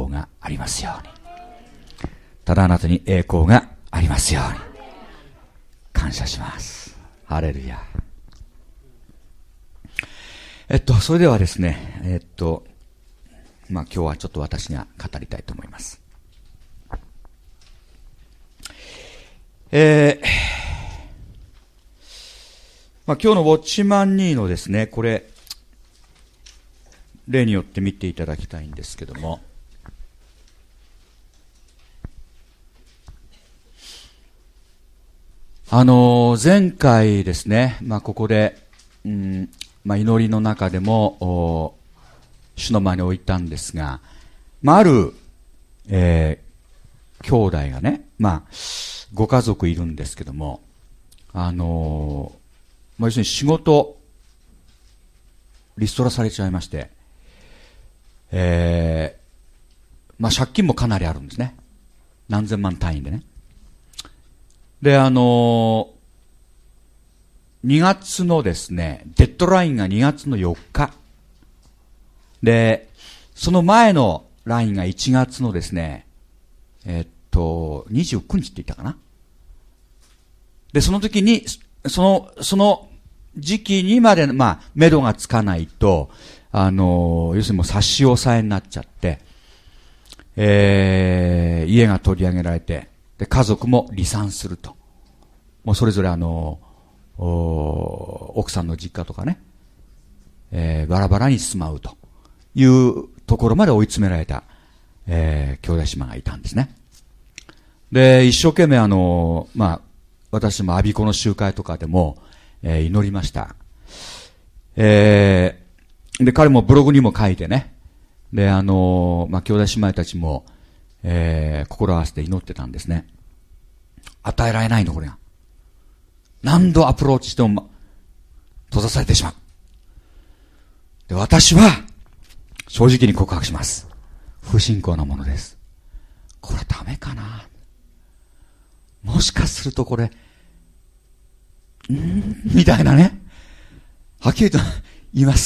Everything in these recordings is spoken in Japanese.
光がありますように。ただあなたに栄光がありますように。感謝します。ハレルヤ。それではですね、今日はちょっと私が語りたいと思います。今日のウォッチマン2のですね、これ、例によって見ていただきたいんですけども、前回ですね、ここで、祈りの中でも、主の前に置いたんですが、ある、兄弟がね、ご家族いるんですけども、要するに仕事、リストラされちゃいまして、借金もかなりあるんですね。何千万単位でね。で、2月のですね、デッドラインが2月の4日。で、その前のラインが1月のですね、29日って言ったかな。で、その時に、その時期にまで、目処がつかないと、要するにもう差し押さえになっちゃって、家が取り上げられて、で、家族も離散すると。もうそれぞれ奥さんの実家とかね、バラバラに住まうというところまで追い詰められた、兄弟姉妹がいたんですね。で、一生懸命私もアビコの集会とかでも、祈りました。で、彼もブログにも書いてね。で、兄弟姉妹たちも、心を合わせて祈ってたんですね。与えられないの、これが。何度アプローチしても、閉ざされてしまう。で、私は、正直に告白します。不信仰なものです。これダメかな。もしかするとこれ、みたいなね。はっきりと言います。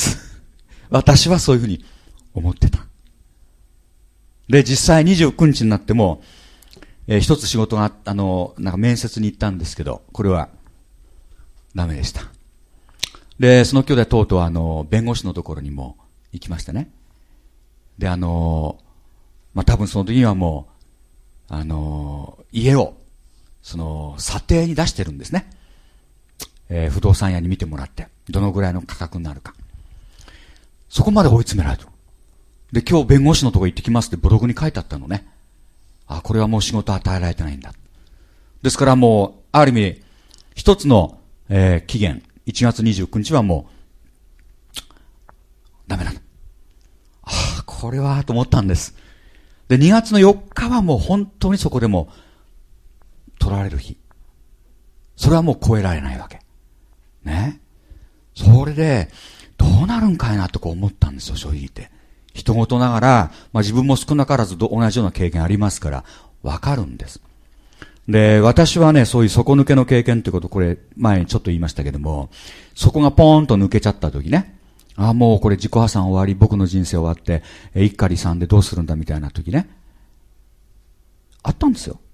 私はそういうふうに思ってた。で、実際29日になっても、一つ仕事が面接に行ったんですけど、これはダメでした。で、その兄弟とうとう弁護士のところにも行きましたね。で、多分その時にはもう、家を、査定に出してるんですね。不動産屋に見てもらって、どのぐらいの価格になるか。そこまで追い詰められる。で、今日弁護士のとこ行ってきますってブログに書いてあったのね。これはもう仕事与えられてないんだ。ですからもう、ある意味、一つの、期限、1月29日はもう、ダメなんだ。これは、と思ったんです。で、2月の4日はもう本当にそこでも、取られる日。それはもう超えられないわけ。ね。それで、どうなるんかいなと思ったんですよ、正直言って。人事ながら、自分も少なからず同じような経験ありますから、わかるんです。で、私はね、そういう底抜けの経験ってこと、これ、前にちょっと言いましたけども、そこがポーンと抜けちゃった時ね、もうこれ自己破産終わり、僕の人生終わって、一家離散でどうするんだみたいな時ね、あったんですよ。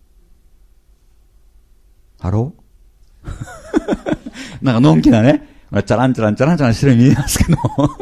ハローなんかのんきなね、チャランチャランチャランチャランしてるように見えますけど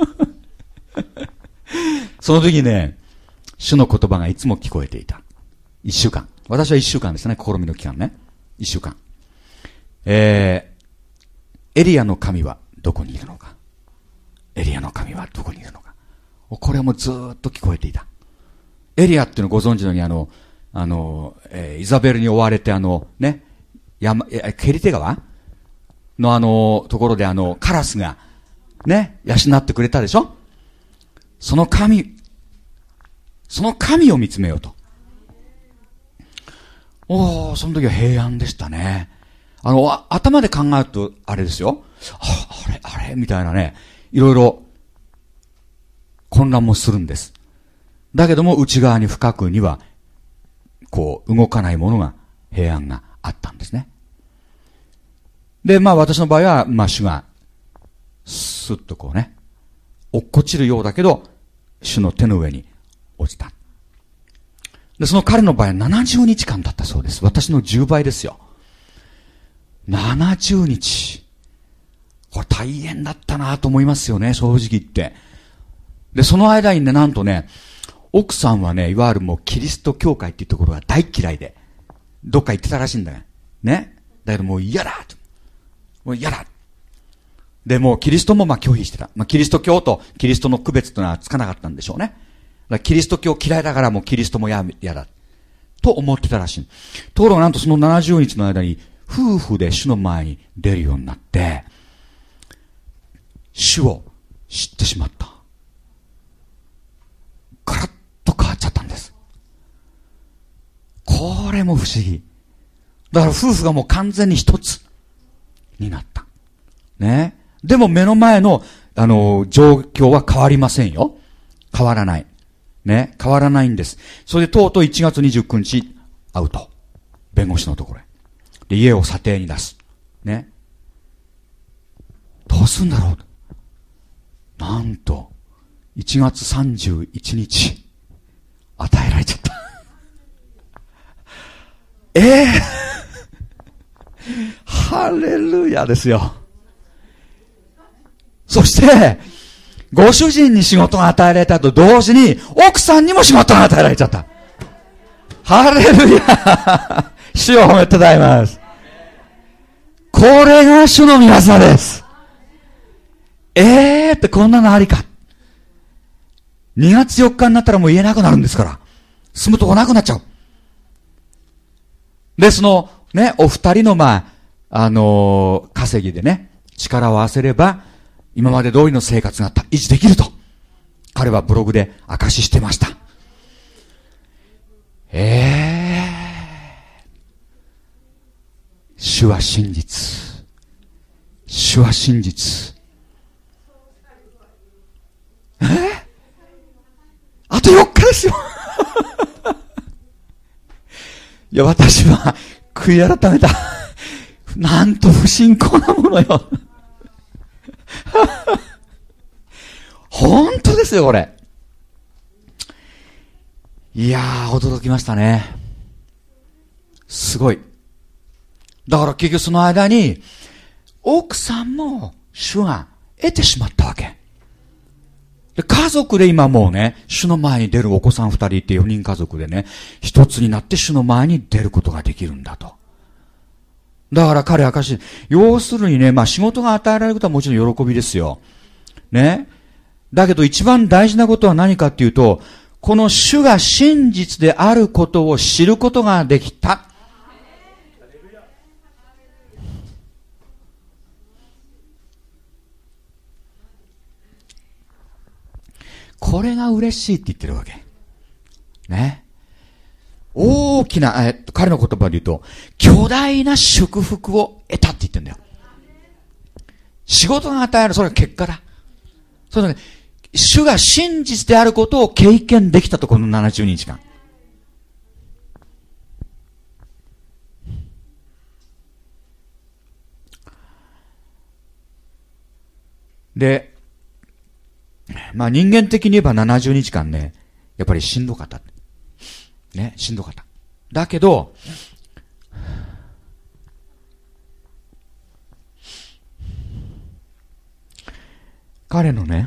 その時ね、主の言葉がいつも聞こえていた。1週間。私は1週間ですね、試みの期間ね。1週間。エリアの神はどこにいるのか。エリアの神はどこにいるのか。これはもうずーっと聞こえていた。エリアっていうのをご存知のようにイザベルに追われてね、ケリテ川のところでカラスがね、養ってくれたでしょ。その神を見つめようと。その時は平安でしたね。頭で考えると、あれですよ。あれみたいなね、いろいろ混乱もするんです。だけども内側に深くには、動かないものが、平安があったんですね。で、私の場合は、主が、スッと落っこちるようだけど、主の手の上に落ちた。 で、その彼の場合は70日間だったそうです。私の10倍ですよ。70日。これ大変だったなと思いますよね、正直言って。で、その間にね、なんとね、奥さんはね、いわゆるもうキリスト教会っていうところが大嫌いで、どっか行ってたらしいんだよ。ね。だけどもう嫌だと。もう嫌だ。で、もうキリストもまあ拒否してた。まあキリスト教とキリストの区別というのはつかなかったんでしょうね。だからキリスト教嫌いだからもうキリストも嫌だ。と思ってたらしい。ところがなんとその70日の間に夫婦で主の前に出るようになって、主を知ってしまった。ガラッと変わっちゃったんです。これも不思議。だから夫婦がもう完全に一つになった。ね。でも目の前の、状況は変わりませんよ。変わらない。ね。変わらないんです。それでとうとう1月29日、会うと。弁護士のところへ。で、家を査定に出す。ね。どうすんだろう。なんと、1月31日、与えられちゃった。ハレルヤですよ。そして、ご主人に仕事が与えられたと同時に、奥さんにも仕事が与えられちゃった。ハレルヤ主を褒めたたえます。これが主の御業です。ってこんなのありか。2月4日になったらもう言えなくなるんですから。住むとこなくなっちゃう。で、その、ね、お二人の稼ぎでね、力を合わせれば、今まで通りの生活が維持できると。彼はブログで証ししてました。主は真実。主は真実。あと4日ですよ。いや、私は悔い改めた。なんと不信仰なものよ。本当ですよ、これ。いやー、驚きましたね。すごい。だから結局その間に、奥さんも主が得てしまったわけ。で、家族で今もうね、主の前に出るお子さん2人いて4人家族でね、一つになって主の前に出ることができるんだと。だから彼は証し、要するにね、仕事が与えられることはもちろん喜びですよ。ね。だけど一番大事なことは何かっていうと、この主が真実であることを知ることができた。これが嬉しいって言ってるわけ。ね。大きな、彼の言葉で言うと、巨大な祝福を得たって言ってんだよ。仕事が与える、それは結果だ。それはね、主が真実であることを経験できたと、この70日間。で、人間的に言えば70日間ね、やっぱりしんどかった。ね、しんどかった。だけど、彼のね、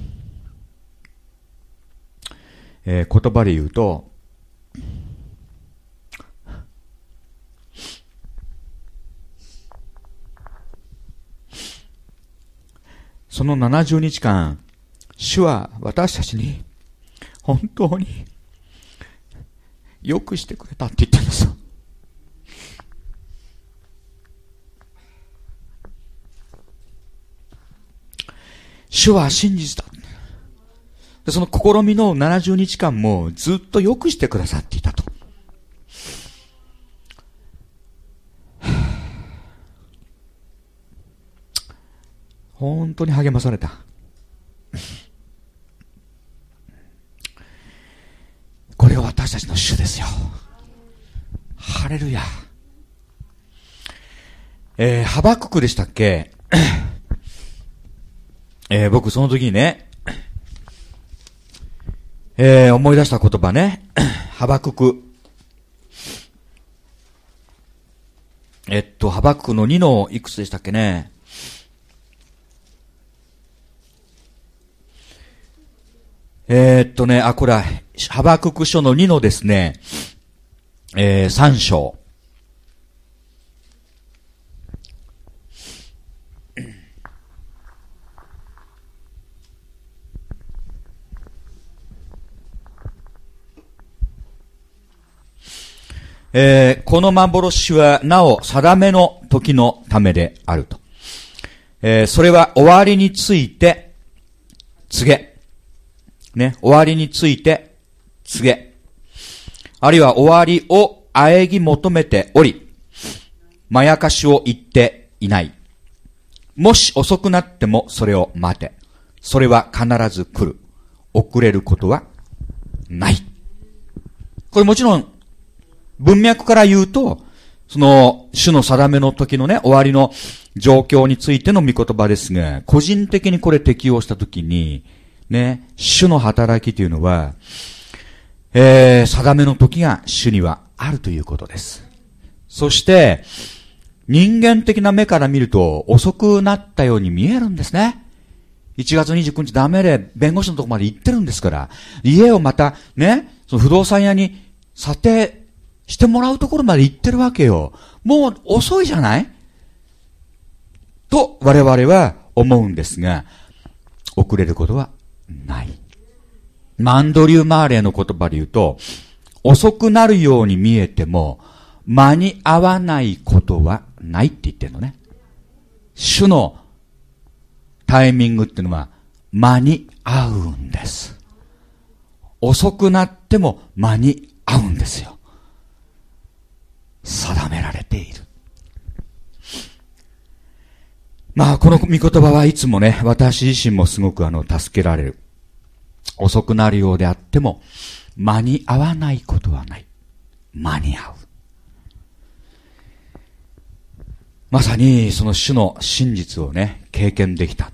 言葉で言うと、その70日間、主は私たちに本当によくしてくれたって言ってるんですよ。主は真実だ。で、その試みの70日間もずっとよくしてくださっていたと。本当に励まされた。これが私たちの主ですよ。ハレルヤ。ハバククでしたっけ僕その時にね、思い出した言葉ね。 ハバクク。ハバククの2のいくつでしたっけね。これは、ハバクク書の2のですね、3章。この幻はなお定めの時のためであると。それは終わりについて告げ。ね、終わりについて告げ。あるいは終わりを喘ぎ求めており、まやかしを言っていない。もし遅くなってもそれを待て。それは必ず来る。遅れることはない。これもちろん、文脈から言うと、その、主の定めの時のね、終わりの状況についての御言葉ですが、個人的にこれ適用した時に、ね、主の働きというのは、定めの時が主にはあるということです。そして、人間的な目から見ると遅くなったように見えるんですね。1月29日ダメで弁護士のとこまで行ってるんですから、家をまたね、その不動産屋に査定してもらうところまで行ってるわけよ。もう遅いじゃないと我々は思うんですが、遅れることはない。アンドリュー・マーレーの言葉で言うと、遅くなるように見えても間に合わないことはないって言ってるのね。主のタイミングっていうのは間に合うんです。遅くなっても間に合うんですよ。定められている。この御言葉はいつもね、私自身もすごく助けられる。遅くなるようであっても、間に合わないことはない。間に合う。まさにその主の真実をね、経験できた。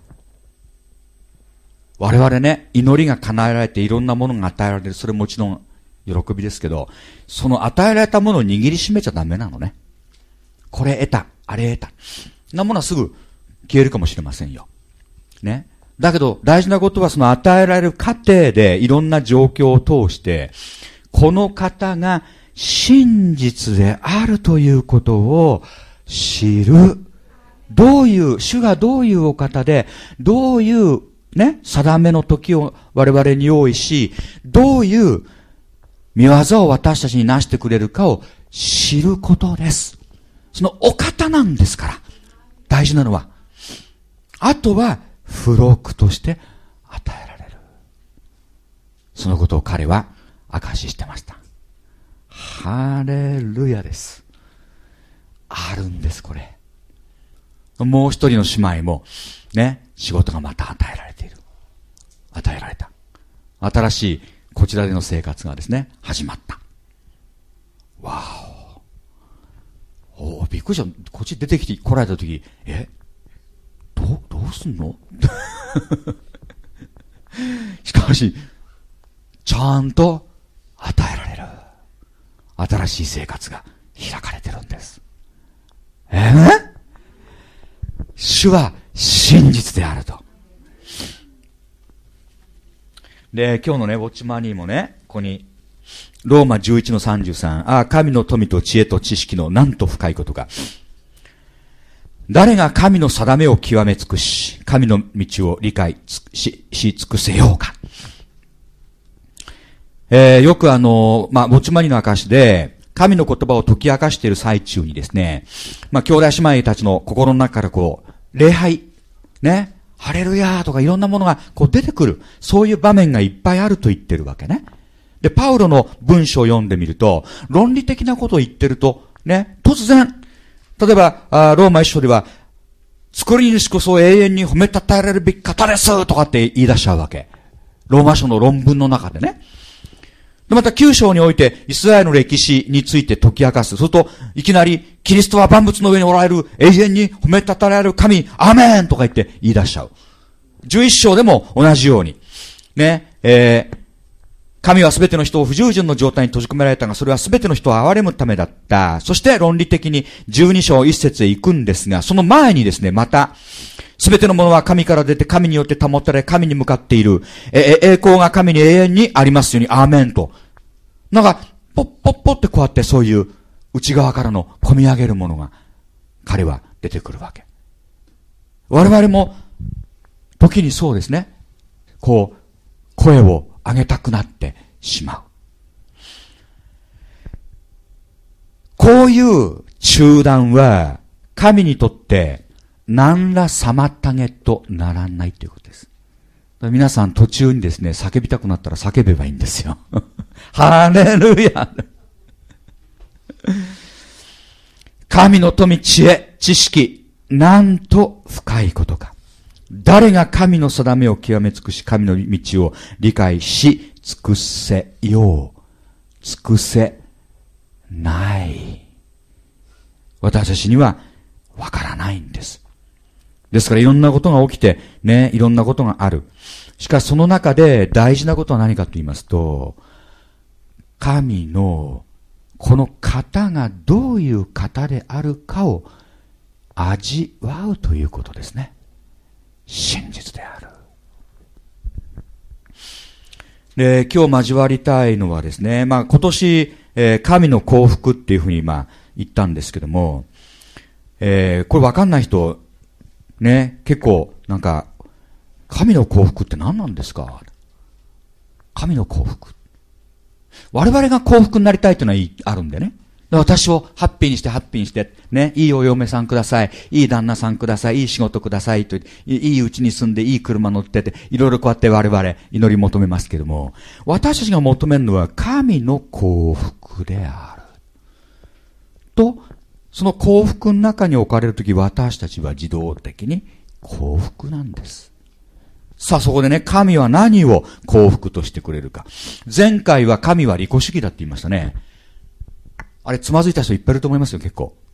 我々ね、祈りが叶えられていろんなものが与えられる。それもちろん喜びですけど、その与えられたものを握りしめちゃダメなのね。これ得た、あれ得た。なものはすぐ消えるかもしれませんよ。ね。だけど大事なことはその与えられる過程でいろんな状況を通して、この方が真実であるということを知る。主がどういうお方で、どういうね、定めの時を我々に用意し、どういう御業を私たちになしてくれるかを知ることです。そのお方なんですから。大事なのは。あとは、付録として与えられる。そのことを彼は証ししてました。ハレルヤです。あるんです、これ。もう一人の姉妹も、ね、仕事がまた与えられている。与えられた。新しいこちらでの生活がですね、始まった。わお。びっくりした。こっち出てきて来られたとき、どうすんのしかし、ちゃんと与えられる。新しい生活が開かれてるんです。主は真実であると。で、今日のね、ウォッチマニーもね、ここに、ローマ11の33、神の富と知恵と知識のなんと深いことか。誰が神の定めを極め尽くし、神の道を理解し尽くせようか。よくウォッチマニーの証で、神の言葉を解き明かしている最中にですね、兄弟姉妹たちの心の中から礼拝、ね、ハレルヤーとかいろんなものが出てくる。そういう場面がいっぱいあると言ってるわけね。で、パウロの文章を読んでみると、論理的なことを言ってると、ね、突然、例えば、ローマ一章では、作り主こそ永遠に褒めたたえられるべき方ですとかって言い出しちゃうわけ。ローマ書の論文の中でね。で、また9章において、イスラエルの歴史について解き明かす。そうすると、いきなり、キリストは万物の上におられる永遠に褒めたたえられる神、アーメンとか言って言い出しちゃう。11章でも同じように。ね、 神はすべての人を不従順の状態に閉じ込められたが、それはすべての人を憐れむためだった。そして論理的に12章1節へ行くんですが、その前にですね、また、すべてのものは神から出て神によって保たれ、神に向かっている。栄光が神に永遠にありますように、アーメンと。なんか、ポッポッポってこうやってそういう内側からの込み上げるものが、彼は出てくるわけ。我々も、時にそうですね。こう、声を上げたくなってしまう。こういう中断は、神にとって何ら妨げとならないということです。皆さん途中にですね、叫びたくなったら叫べばいいんですよ。ハレルヤ。神の富、知恵、知識、なんと深いことか。誰が神の定めを極め尽くし、神の道を理解し尽くせよう。尽くせない。私たちにはわからないんです。ですからいろんなことが起きて、ね、いろんなことがある。しかしその中で大事なことは何かと言いますと、神のこの方がどういう方であるかを味わうということですね。真実である。で、今日交わりたいのはですね、今年、神の幸福っていうふうに言ったんですけども、これわかんない人、ね、結構なんか、神の幸福って何なんですか？神の幸福。我々が幸福になりたいというのはあるんでね。私をハッピーにして、ね、いいお嫁さんください、いい旦那さんください、いい仕事くださいと、いい家に住んで、いい車乗ってて、いろいろこうやって我々祈り求めますけども、私たちが求めるのは神の幸福である。と、その幸福の中に置かれるとき、私たちは自動的に幸福なんです。さあそこでね、神は何を幸福としてくれるか。前回は神は利己主義だって言いましたね。あれ、つまずいた人いっぱいいると思いますよ、結構。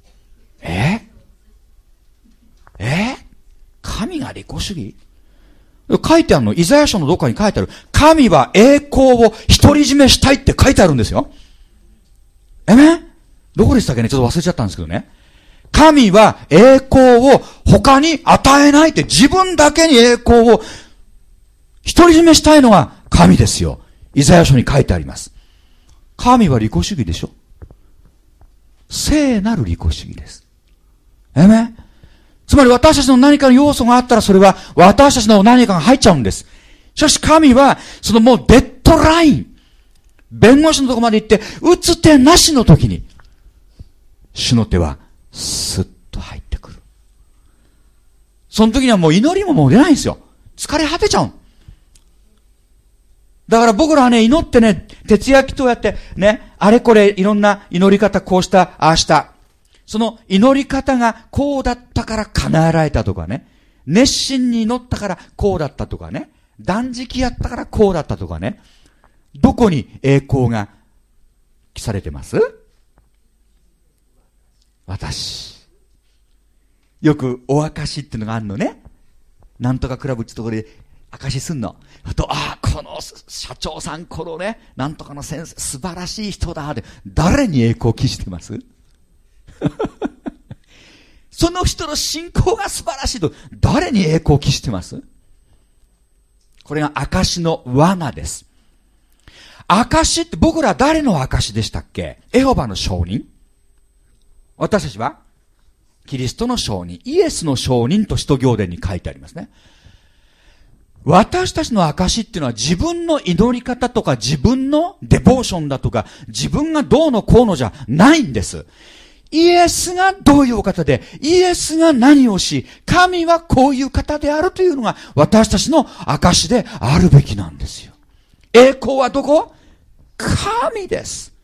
神が利己主義？書いてあるの、イザヤ書のどっかに書いてある。神は栄光を独り占めしたいって書いてあるんですよ。どこでしたっけね、ちょっと忘れちゃったんですけどね。神は栄光を他に与えないって、自分だけに栄光を独り占めしたいのが神ですよ。イザヤ書に書いてあります。神は利己主義でしょ。聖なる利己主義です。つまり私たちの何かの要素があったらそれは私たちの何かが入っちゃうんです。しかし神はそのもうデッドライン、弁護士のところまで行って打つ手なしの時に主の手はスッと入ってくる。その時にはもう祈りももう出ないんですよ。疲れ果てちゃう。だから僕らはね、祈ってね、徹夜祈祷やってね、あれこれいろんな祈り方こうした、ああした。その祈り方がこうだったから叶えられたとかね、熱心に祈ったからこうだったとかね、断食やったからこうだったとかね、どこに栄光が記されてます？私。よくお証っていうのがあるのね。なんとかクラブってところで証すんの。あと、この社長さん、このね、なんとかの先生、素晴らしい人だって、誰に栄光を期してます？その人の信仰が素晴らしいと、誰に栄光を期してます？これが証の罠です。証って僕ら誰の証でしたっけ？エホバの証人？私たちはキリストの証人、イエスの証人と使徒行伝に書いてありますね。私たちの証っていうのは自分の祈り方とか自分のデボーションだとか自分がどうのこうのじゃないんです。イエスがどういうお方で、イエスが何をし、神はこういう方であるというのが私たちの証であるべきなんですよ。栄光はどこ？神です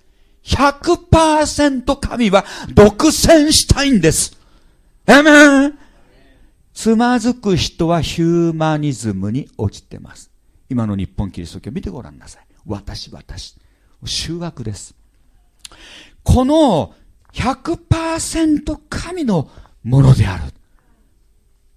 。100% 神は独占したいんです。アメン。つまずく人はヒューマニズムに落ちてます。今の日本キリスト教見てごらんなさい。私。醜悪です。この 100% 神のものである。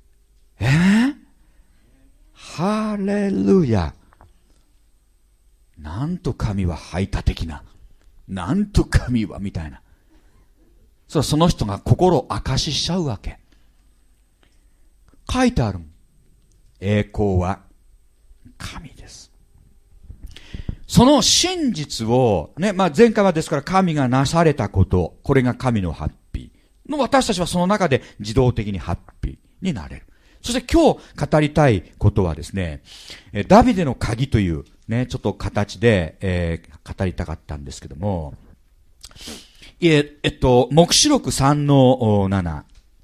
ハレルヤ。 なんと神は排他的な。なんと神は、みたいな。その人が心を明かしちゃうわけ。書いてあるもん。栄光は神です。その真実を、ね、前回はですから神がなされたこと、これが神のハッピー。私たちはその中で自動的にハッピーになれる。そして今日語りたいことはですね、ダビデの鍵というね、ちょっと形で、語りたかったんですけども、黙示録3の7。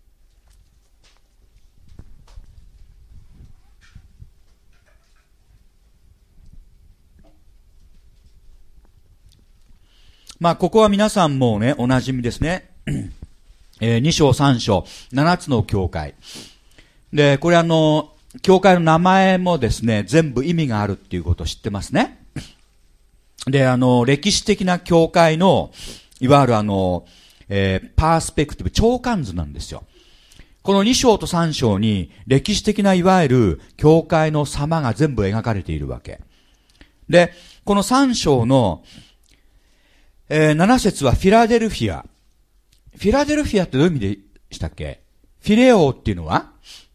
ここは皆さんもね、お馴染みですね。2章3章、7つの教会。で、これ教会の名前もですね、全部意味があるっていうことを知ってますね。で、歴史的な教会の、いわゆるパースペクティブ、長観図なんですよ。この2章と3章に、歴史的ないわゆる教会の様が全部描かれているわけ。で、この3章の、7節はフィラデルフィア。フィラデルフィアってどういう意味でしたっけ？フィレオっていうのは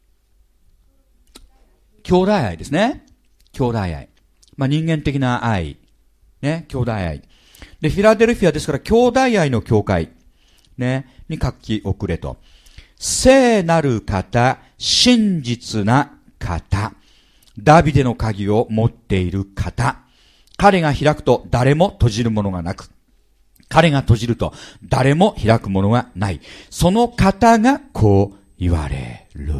兄弟愛ですね。兄弟愛。人間的な愛。ね、兄弟愛。で、フィラデルフィアですから兄弟愛の教会。ね、に書き遅れと。聖なる方、真実な方。ダビデの鍵を持っている方。彼が開くと誰も閉じるものがなく。彼が閉じると誰も開くものがない。その方がこう言われる。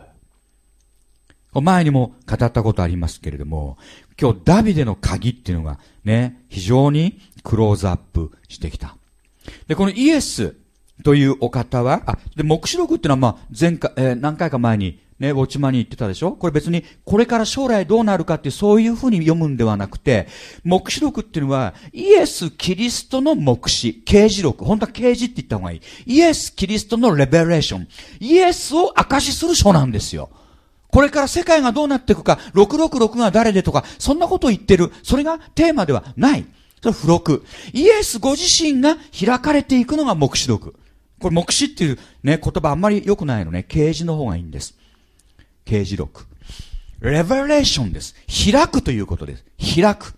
前にも語ったことありますけれども、今日ダビデの鍵っていうのがね、非常にクローズアップしてきた。で、このイエスというお方は、で、黙示録っていうのは前回、何回か前にね、ウォッチマンに言ってたでしょ？これ別にこれから将来どうなるかってそういうふうに読むんではなくて、黙示録っていうのはイエス・キリストの黙示、啓示録、本当は啓示って言った方がいい。イエス・キリストのレベレーション。イエスを証しする書なんですよ。これから世界がどうなっていくか、666が誰でとか、そんなことを言ってる。それがテーマではない。それは付録。イエスご自身が開かれていくのが黙示録。これ黙示っていうね、言葉あんまり良くないのね。啓示の方がいいんです。啓示録。レベレーションです。開くということです。開く。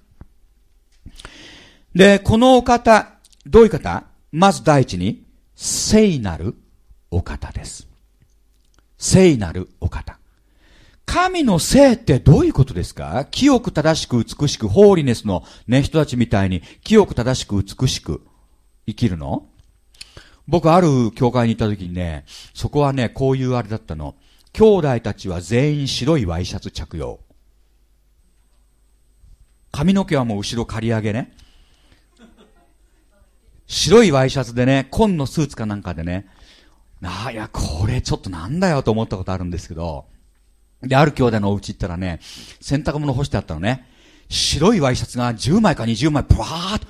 で、このお方、どういう方？まず第一に、聖なるお方です。聖なるお方。神の聖ってどういうことですか？清く正しく美しく、ホーリネスのね、人たちみたいに、清く正しく美しく生きるの？僕ある教会に行った時にね、そこはね、こういうあれだったの。兄弟たちは全員白いワイシャツ着用。髪の毛はもう後ろ刈り上げね。白いワイシャツでね、紺のスーツかなんかでね、いや、これちょっとなんだよと思ったことあるんですけど、で、ある兄弟のお家行ったらね、洗濯物干してあったのね。白いワイシャツが10枚か20枚、ブワーっと。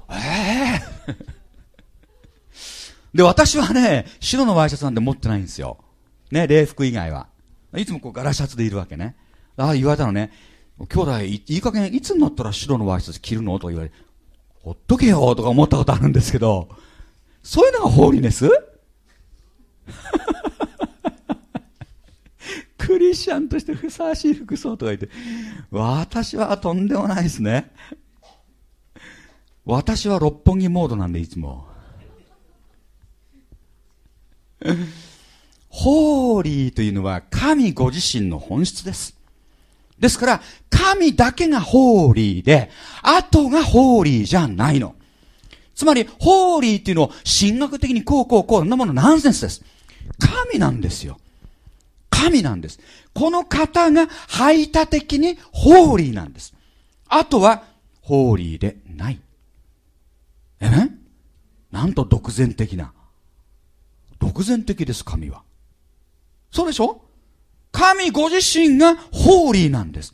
で、私はね、白のワイシャツなんて持ってないんですよ。ね、礼服以外は。いつもこうガラシャツでいるわけね。言われたのね。兄弟、いい加減いつになったら白のワイシャツ着るのとか言われて、ほっとけよとか思ったことあるんですけど、そういうのがホーリネスクリスチャンとしてふさわしい服装とか言って、私はとんでもないですね。私は六本木モードなんでいつも。ホーリーというのは神ご自身の本質です。ですから、神だけがホーリーで、あとがホーリーじゃないの。つまり、ホーリーっていうのを神学的にこんなものナンセンスです。神なんですよ。神なんです。この方が排他的にホーリーなんです。あとは、ホーリーでない。なんと独善的な。独善的です、神は。そうでしょ？神ご自身がホーリーなんです。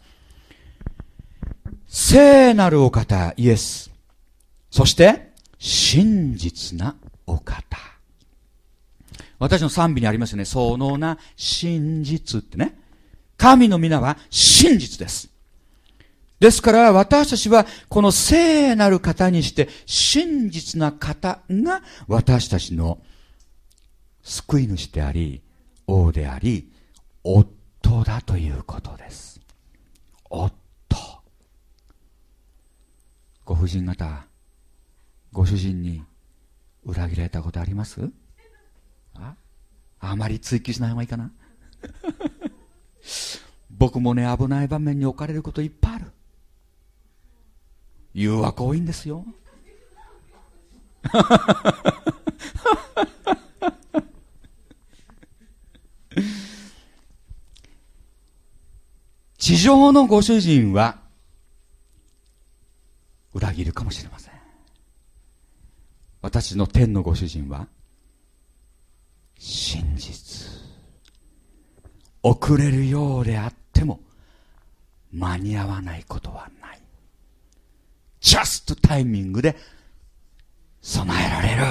聖なるお方、イエス。そして、真実なお方。私の賛美にありますよね。その名、真実ってね。神の皆は真実です。 ですから私たちはこの聖なる方にして真実な方が私たちの救い主であり、王であり、夫だということです。夫。ご婦人方、ご主人に裏切られたことあります？あまり追求しない方がいいかな。僕もね、危ない場面に置かれることいっぱいある。誘惑多いんですよ。地上のご主人は裏切るかもしれません。私の天のご主人は真実。遅れるようであっても間に合わないことはない。ジャストタイミングで備えられる。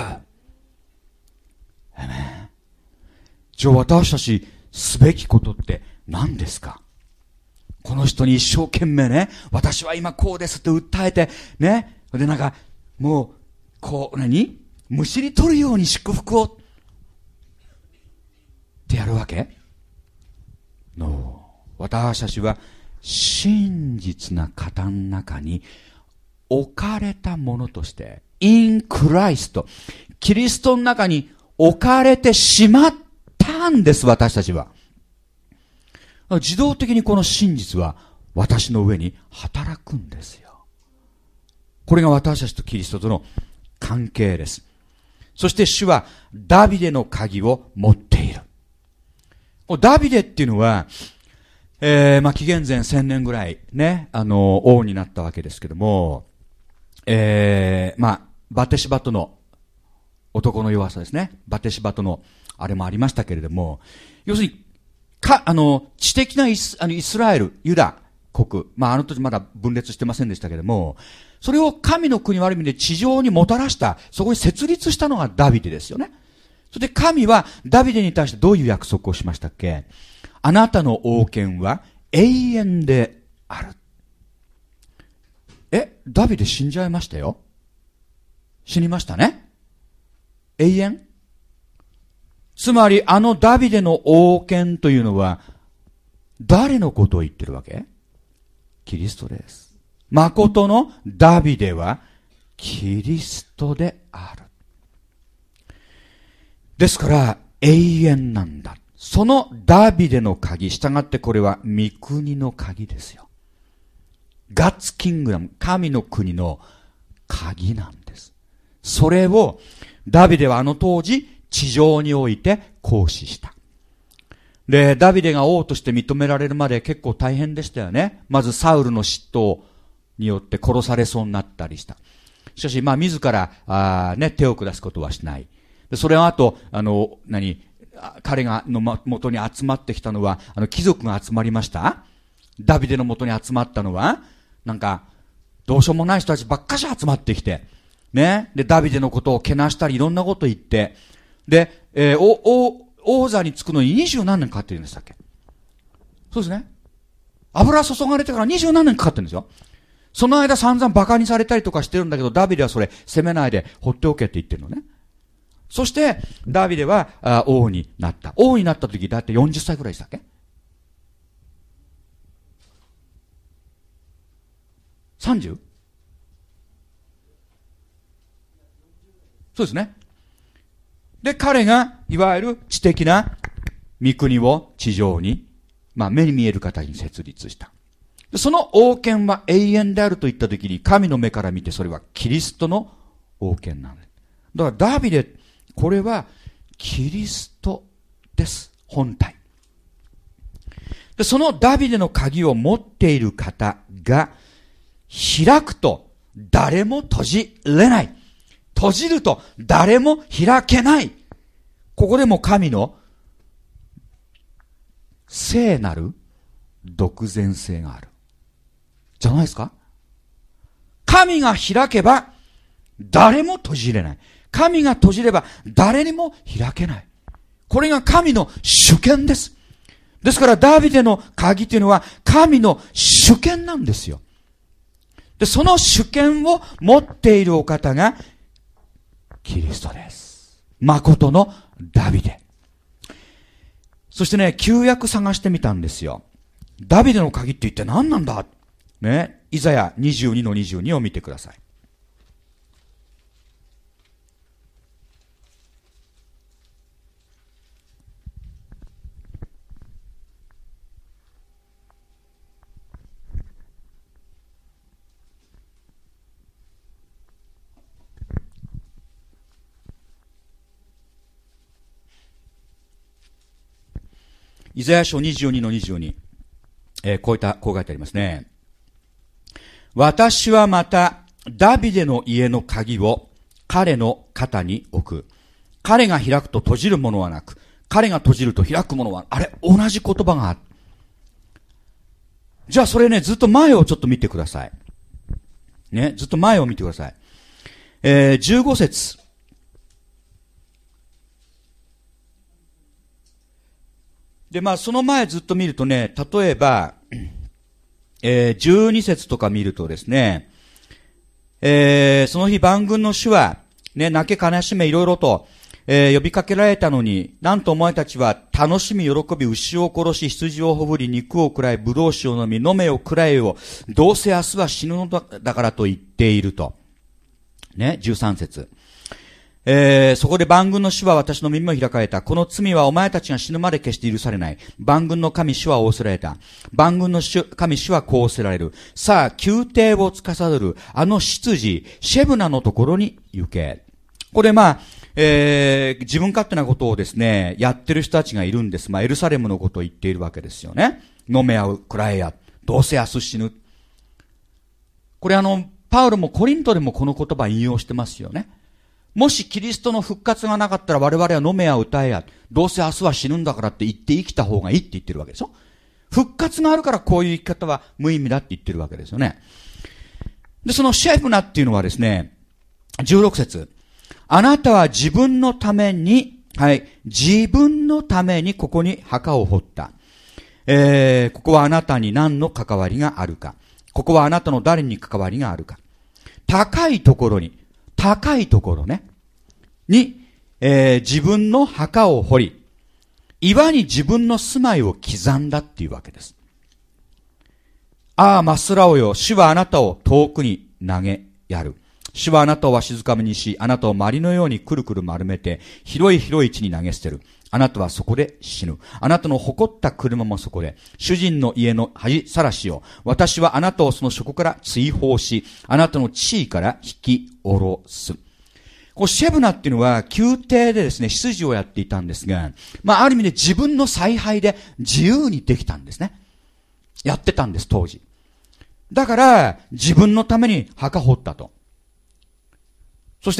じゃあ私たちすべきことって何ですか？この人に一生懸命ね、私は今こうですって訴えてね、でなんかもうこうむしり取るように祝福をってやるわけ？ No。 私たちは真実な方の中に置かれたものとして in Christ、 キリストの中に置かれてしまったんです。私たちは自動的にこの真実は私の上に働くんですよ。これが私たちとキリストとの関係です。そして主はダビデの鍵を持っている。ダビデっていうのは、紀元前1000年ぐらいね、王になったわけですけども、バテシバとの男の弱さですね。バテシバとのあれもありましたけれども、要するに知的なイスラエル、ユダ国、あの時まだ分裂してませんでしたけれども、それを神の国をある意味で地上にもたらした、そこに設立したのがダビデですよね。それで神はダビデに対してどういう約束をしましたっけ？あなたの王権は永遠である。ダビデ死んじゃいましたよ。死にましたね。永遠。つまりダビデの王権というのは誰のことを言ってるわけ？キリストです。誠のダビデはキリストである。ですから永遠なんだ。そのダビデの鍵、従ってこれは御国の鍵ですよ。God's Kingdom、神の国の鍵なんです。それをダビデは当時地上において行使した。で、ダビデが王として認められるまで結構大変でしたよね。まずサウルの嫉妬によって殺されそうになったりした。しかし、自ら手を下すことはしない。でそれはあと、彼がの元に集まってきたのは、貴族が集まりました。ダビデの元に集まったのは、どうしようもない人たちばっかし集まってきて、ね。で、ダビデのことをけなしたり、いろんなこと言って、で、王座につくのに20何年かかってるんでしたっけ？そうですね。油注がれてから20何年かかってるんですよ。その間散々馬鹿にされたりとかしてるんだけど、ダビデはそれ責めないで放っておけって言ってるのね。そして、ダビデは王になった。王になった時、だいたい40歳くらいでしたっけ？ 30？ そうですね。で、彼が、いわゆる知的な御国を地上に、目に見える形に設立した。その王権は永遠であると言ったときに、神の目から見てそれはキリストの王権なんです。だからダビデ、これはキリストです。本体。で、そのダビデの鍵を持っている方が、開くと誰も閉じれない。閉じると誰も開けない。ここでも神の聖なる独善性がある。じゃないですか？神が開けば誰も閉じれない。神が閉じれば誰にも開けない。これが神の主権です。ですからダビデの鍵というのは神の主権なんですよ。 で、その主権を持っているお方が、キリストです。誠のダビデ。そしてね、旧約探してみたんですよ。ダビデの鍵って一体何なんだね。イザヤ22の22を見てください。イザヤ書22の22。こう書いてありますね。私はまた、ダビデの家の鍵を彼の肩に置く。彼が開くと閉じるものはなく、彼が閉じると開くものは、あれ、同じ言葉がある。じゃあそれね、ずっと前をちょっと見てください。ね、ずっと前を見てください。15節。で、その前ずっと見るとね、例えば、12節とか見るとですね、その日万軍の主は、ね、泣け悲しめいろいろと、呼びかけられたのに、なんとお前たちは楽しみ喜び牛を殺し羊をほぶり肉を食らい葡萄酒を飲み飲めを食らえをどうせ明日は死ぬのだからと言っていると。ね、13節。そこで万軍の主は私の耳を開かれた。この罪はお前たちが死ぬまで決して許されない。万軍の神主は仰せられた。万軍の神主はこう仰せられる。さあ、宮廷を司るあの執事、シェブナのところに行け。これ自分勝手なことをですね、やってる人たちがいるんです。エルサレムのことを言っているわけですよね。飲めや食らえや。どうせ明日死ぬ。これパウロもコリントでもこの言葉引用してますよね。もしキリストの復活がなかったら我々は飲めや歌えや、どうせ明日は死ぬんだからって言って生きた方がいいって言ってるわけでしょ。復活があるからこういう生き方は無意味だって言ってるわけですよね。で、そのシェフナっていうのはですね、16節。あなたは自分のために、自分のためにここに墓を掘った。ここはあなたに何の関わりがあるか。ここはあなたの誰に関わりがあるか。高いところね、に、自分の墓を掘り、岩に自分の住まいを刻んだっていうわけです。ああ、マスラオよ、主はあなたを遠くに投げやる。主はあなたをわしづかみにし、あなたを鞠のようにくるくる丸めて、広い広い地に投げ捨てる。あなたはそこで死ぬ。あなたの誇った車もそこで。主人の家の恥さらしを。私はあなたをその職から追放し、あなたの地位から引き下ろす。こうシェブナっていうのは宮廷でですね、執事をやっていたんですが、ある意味で自分の采配で自由にできたんですね。やってたんです、当時。だから、自分のために墓掘ったと。そして、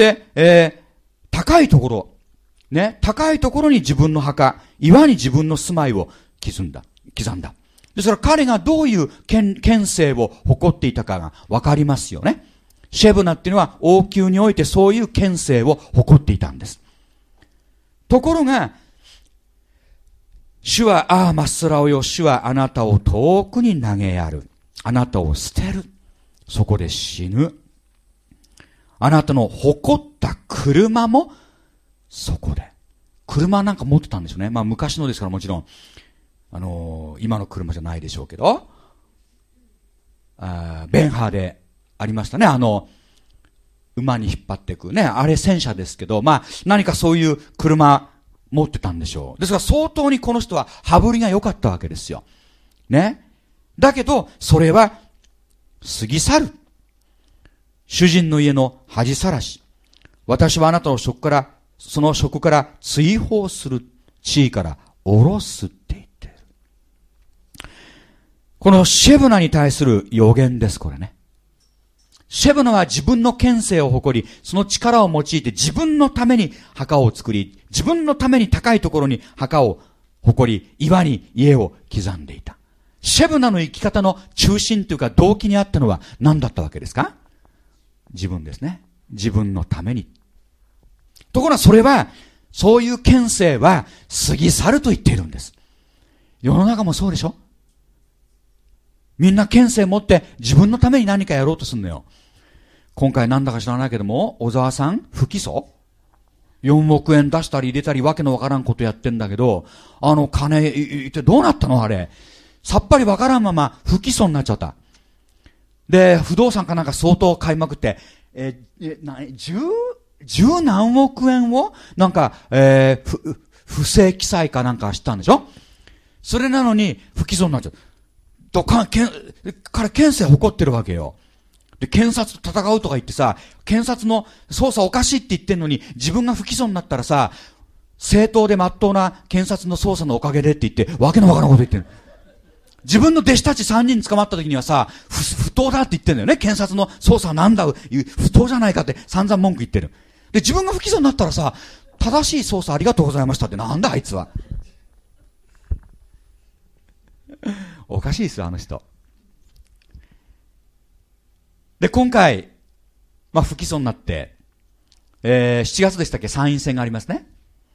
高いところに自分の墓、岩に自分の住まいを刻んだ。ですから彼がどういう権勢を誇っていたかがわかりますよね。シェブナっていうのは王宮においてそういう権勢を誇っていたんです。ところが、主は、ああ、マスラオよ、主はあなたを遠くに投げやる。あなたを捨てる。そこで死ぬ。あなたの誇った車もそこで。車なんか持ってたんですよね。昔のですからもちろん、今の車じゃないでしょうけど、ベンハーでありましたね。馬に引っ張っていくね。あれ戦車ですけど、何かそういう車持ってたんでしょう。ですから相当にこの人は羽振りが良かったわけですよ。ね。だけど、それは過ぎ去る。主人の家の恥さらし。私はあなたの職から、その職から追放する。地位から下ろすって言っている。このシェブナに対する予言です、これね。シェブナは自分の権勢を誇り、その力を用いて自分のために墓を作り、自分のために高いところに墓を誇り、岩に家を刻んでいた。シェブナの生き方の中心というか動機にあったのは何だったわけですか？自分ですね。自分のために。ところがそれは、そういう権勢は過ぎ去ると言っているんです。世の中もそうでしょ？ みんな権勢持って自分のために何かやろうとするのよ。今回なんだか知らないけども、小沢さん、不起訴 ?4 億円出したり入れたりわけのわからんことやってんだけど、金言ってどうなったのあれ。さっぱりわからんまま不起訴になっちゃった。で、不動産かなんか相当買いまくって、十何億円をなんか、不正記載かなんかしたんでしょ。それなのに不起訴になっちゃう。彼権勢誇ってるわけよ。で、検察と戦うとか言ってさ、検察の捜査おかしいって言ってんのに、自分が不起訴になったらさ、正当で真っ当な検察の捜査のおかげでって言って、わけのわからんこと言ってる。自分の弟子たち3人捕まった時にはさ、不当だって言ってんだよね。検察の捜査はなんだ、不当じゃないかって散々文句言ってる。で、自分が不起訴になったらさ、正しい捜査ありがとうございましたってなんだあいつは。おかしいですよ、あの人。で、今回、不起訴になって、7月でしたっけ、参院選がありますね。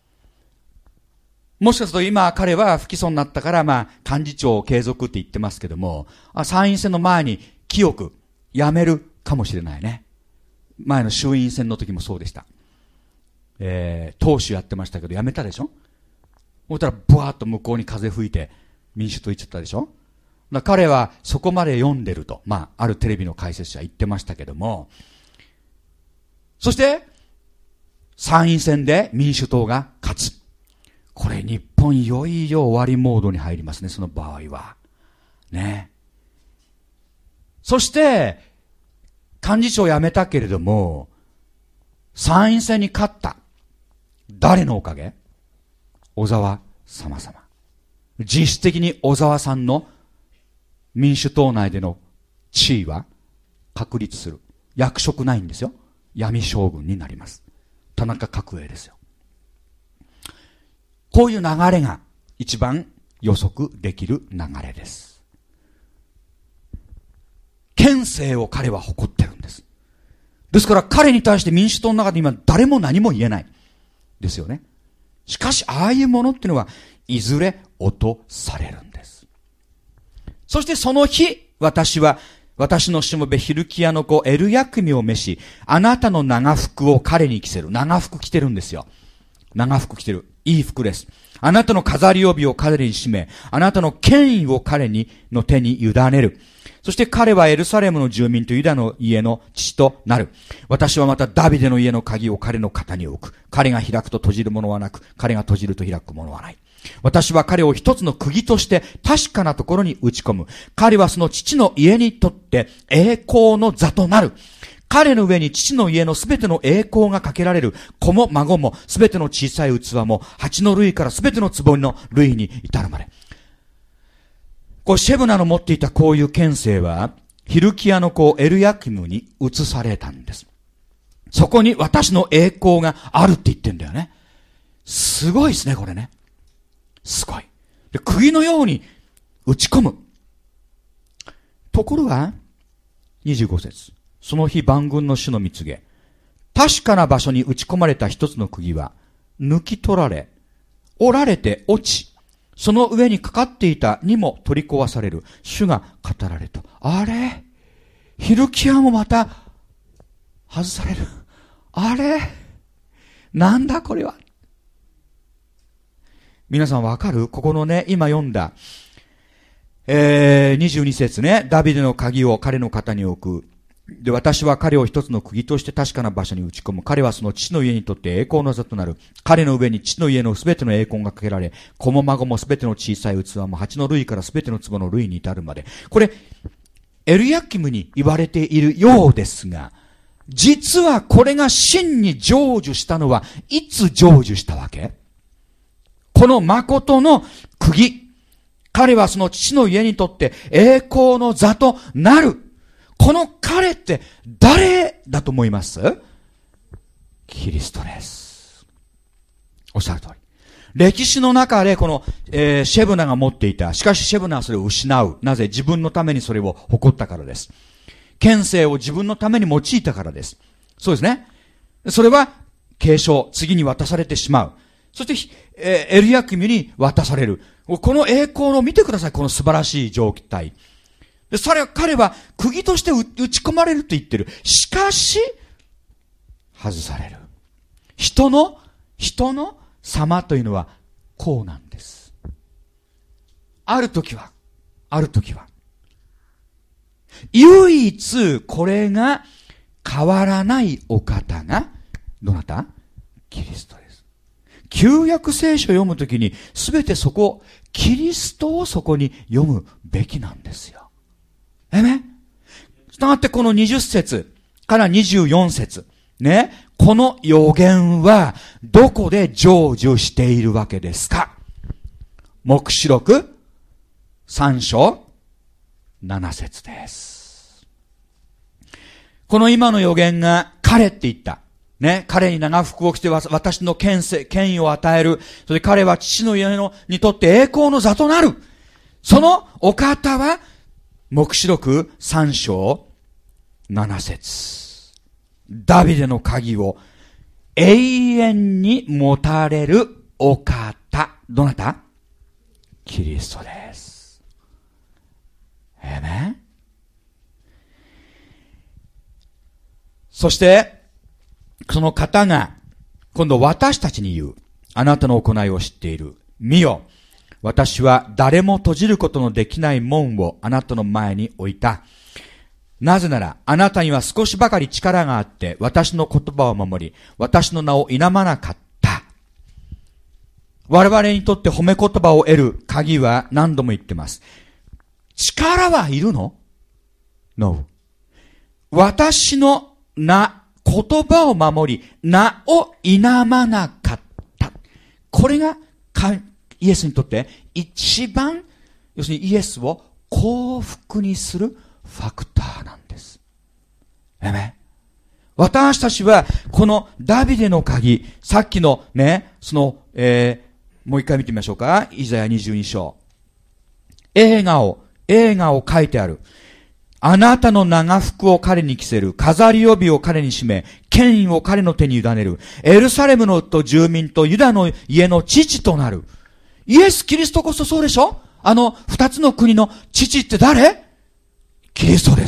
もしかすると今彼は不起訴になったから、幹事長を継続って言ってますけども、参院選の前に清く辞めるかもしれないね。前の衆院選の時もそうでした。党首やってましたけど辞めたでしょ。そしたらブワーッと向こうに風吹いて民主党行っちゃったでしょ。彼はそこまで読んでると、あるテレビの解説者は言ってましたけども、そして参院選で民主党が勝つ。これ日本いよいよ終わりモードに入りますね、その場合は。ね。そして、幹事長を辞めたけれども、参院選に勝った。誰のおかげ？小沢様々。実質的に小沢さんの民主党内での地位は確立する。役職ないんですよ。闇将軍になります。田中角栄ですよ。こういう流れが一番予測できる流れです。権勢を彼は誇ってるんです。ですから彼に対して民主党の中で今誰も何も言えない。ですよね。しかしああいうものっていうのはいずれ落とされるんです。そしてその日、私のしもべヒルキヤの子エルヤクミを召し、あなたの長服を彼に着せる。長服着てるんですよ。長服着てる。いい服です。あなたの飾り帯を彼に締め、あなたの権威を彼の手に委ねる。そして彼はエルサレムの住民とユダの家の父となる。私はまたダビデの家の鍵を彼の肩に置く。彼が開くと閉じるものはなく、彼が閉じると開くものはない。私は彼を一つの釘として確かなところに打ち込む。彼はその父の家にとって栄光の座となる。彼の上に父の家のすべての栄光がかけられる。子も孫もすべての小さい器も蜂の類からすべての壺の類に至るまで。こうシェブナの持っていたこういう権勢はヒルキヤの子エルヤキムに移されたんです。そこに私の栄光があるって言ってんだよね。すごいですね、これね。すごい。で、釘のように打ち込む。ところが、25節。その日万軍の主の蜜げ。確かな場所に打ち込まれた一つの釘は、抜き取られ、折られて落ち、その上にかかっていたにも取り壊される。主が語られた。あれ？ヒルキヤもまた、外される。あれ？なんだこれは。皆さんわかる？ここのね、今読んだ、22節ね、ダビデの鍵を彼の肩に置く。で、私は彼を一つの釘として確かな場所に打ち込む。彼はその父の家にとって栄光の座となる。彼の上に父の家のすべての栄光がかけられ、子も孫もすべての小さい器も蜂の類からすべての壺の類に至るまで。これ、エルヤキムに言われているようですが、実はこれが真に成就したのは、いつ成就したわけ？この誠の釘。彼はその父の家にとって栄光の座となる。この彼って誰だと思います？キリストです。おっしゃる通り。歴史の中でこの、シェブナが持っていた。しかしシェブナはそれを失う。なぜ？自分のためにそれを誇ったからです。権勢を自分のために用いたからです。そうですね。それは継承、次に渡されてしまう。そして、エルヤキムに渡される。この栄光を見てください。この素晴らしい状態。 で、彼は釘として打ち込まれると言ってる。しかし、外される。人の様というのはこうなんです。ある時は、唯一これが変わらないお方が、どなた？キリストです。旧約聖書を読むときに、すべてキリストをそこに読むべきなんですよ。したがってこの20節から24節。ね。この予言は、どこで成就しているわけですか？黙示録3章7節です。この今の予言が彼って言った。ね。彼に長服を着て私の権威を与える。それで彼は父の家にとって栄光の座となる。そのお方は、黙示録3章7節。ダビデの鍵を永遠に持たれるお方。どなた？キリストです。そして、その方が、今度私たちに言う。あなたの行いを知っている。見よ。私は誰も閉じることのできない門をあなたの前に置いた。なぜなら、あなたには少しばかり力があって、私の言葉を守り、私の名を否まなかった。我々にとって褒め言葉を得る鍵は何度も言ってます。力はいるの？ No。私の名、言葉を守り、名を否まなかった。これがイエスにとって一番、要するにイエスを幸福にするファクターなんです。私たちはこのダビデの鍵、さっきのね、もう一回見てみましょうか。イザヤ22章。映画を書いてある。あなたの長服を彼に着せる。飾り帯を彼に締め、権威を彼の手に委ねる。エルサレムの住民とユダの家の父となる。イエス・キリストこそそうでしょ？二つの国の父って誰？キリストです。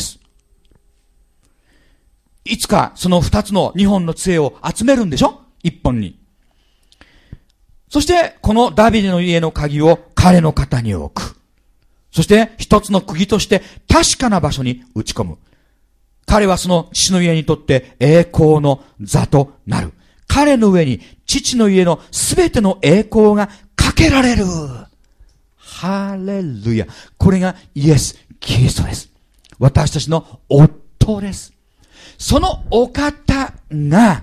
いつかその二つの二本の杖を集めるんでしょ？一本に。そしてこのダビデの家の鍵を彼の肩に置く。そして一つの釘として確かな場所に打ち込む。彼はその父の家にとって栄光の座となる。彼の上に父の家のすべての栄光がかけられる。ハレルヤ。これがイエス・キリストです。私たちの夫です。そのお方が、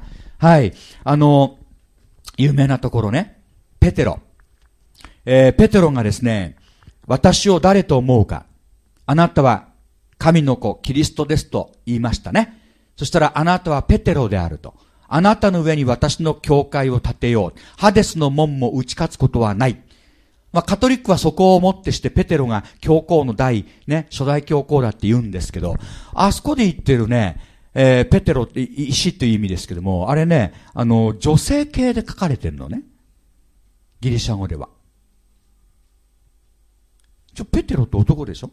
有名なところね、ペテロ。ペテロがですね、私を誰と思うか。あなたは神の子、キリストですと言いましたね。そしたらあなたはペテロであると。あなたの上に私の教会を建てよう。ハデスの門も打ち勝つことはない。カトリックはそこをもってしてペテロが教皇の初代教皇だって言うんですけど、あそこで言ってるね、ペテロって石っていう意味ですけども、あれね、女性系で書かれてるのね。ギリシャ語では。ペテロって男でしょ？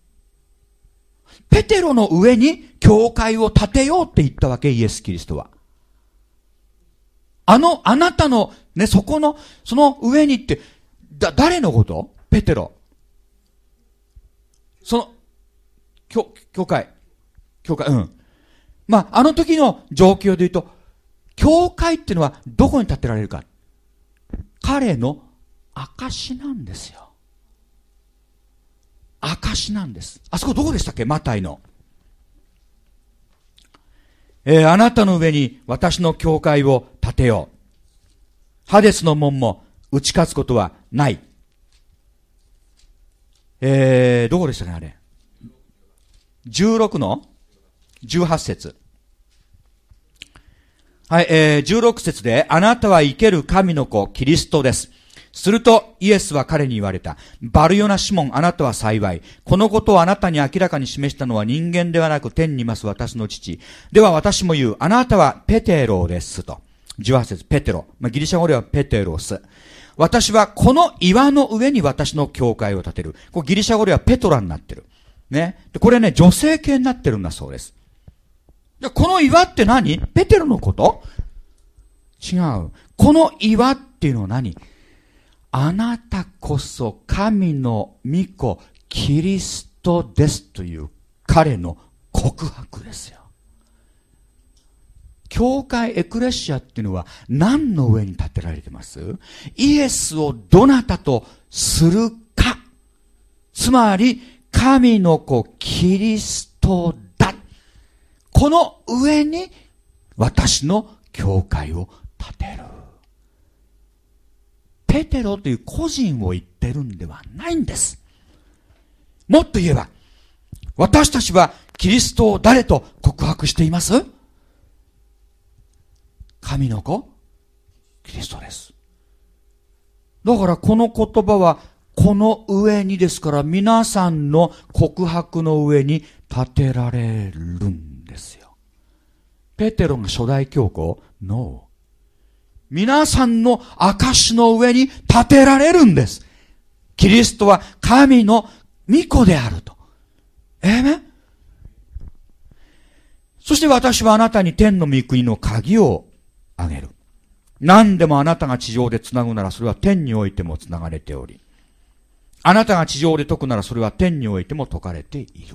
ペテロの上に教会を建てようって言ったわけ、イエス・キリストは。あなたの、ね、その上にって、誰のこと？ペテロ。教会、うん。あの時の状況で言うと、教会っていうのはどこに建てられるか。彼の証なんですよ。証なんです。あそこどこでしたっけ？マタイの。あなたの上に私の教会を建てよう。ハデスの門も打ち勝つことはない。どこでしたかねあれ。16の18節。はい、16節で、あなたは生ける神の子、キリストです。すると、イエスは彼に言われた。バルヨナシモン、あなたは幸い。このことをあなたに明らかに示したのは人間ではなく天にいます私の父。では私も言う。あなたはペテロですと。18節、ペテロ。ギリシャ語ではペテロス。私はこの岩の上に私の教会を建てる。これギリシャ語ではペトラになってる。 ね。で、これね、女性系になってるんだそうです。で、この岩って何？ペテロのこと？違う。この岩っていうのは何？あなたこそ神の御子、キリストですという彼の告白ですよ。教会エクレシアっていうのは何の上に建てられてます？イエスをどなたとするか。つまり神の子キリストだ。この上に私の教会を建てる。ペテロという個人を言ってるんではないんです。もっと言えば、私たちはキリストを誰と告白しています？神の子キリストです。だからこの言葉はこの上にですから、皆さんの告白の上に建てられるんですよ。ペテロが初代教皇？ No。皆さんの証の上に建てられるんです。キリストは神の御子であると。そして私はあなたに天の御国の鍵をあげる。何でもあなたが地上でつなぐならそれは天においてもつながれており、あなたが地上で解くならそれは天においても解かれている。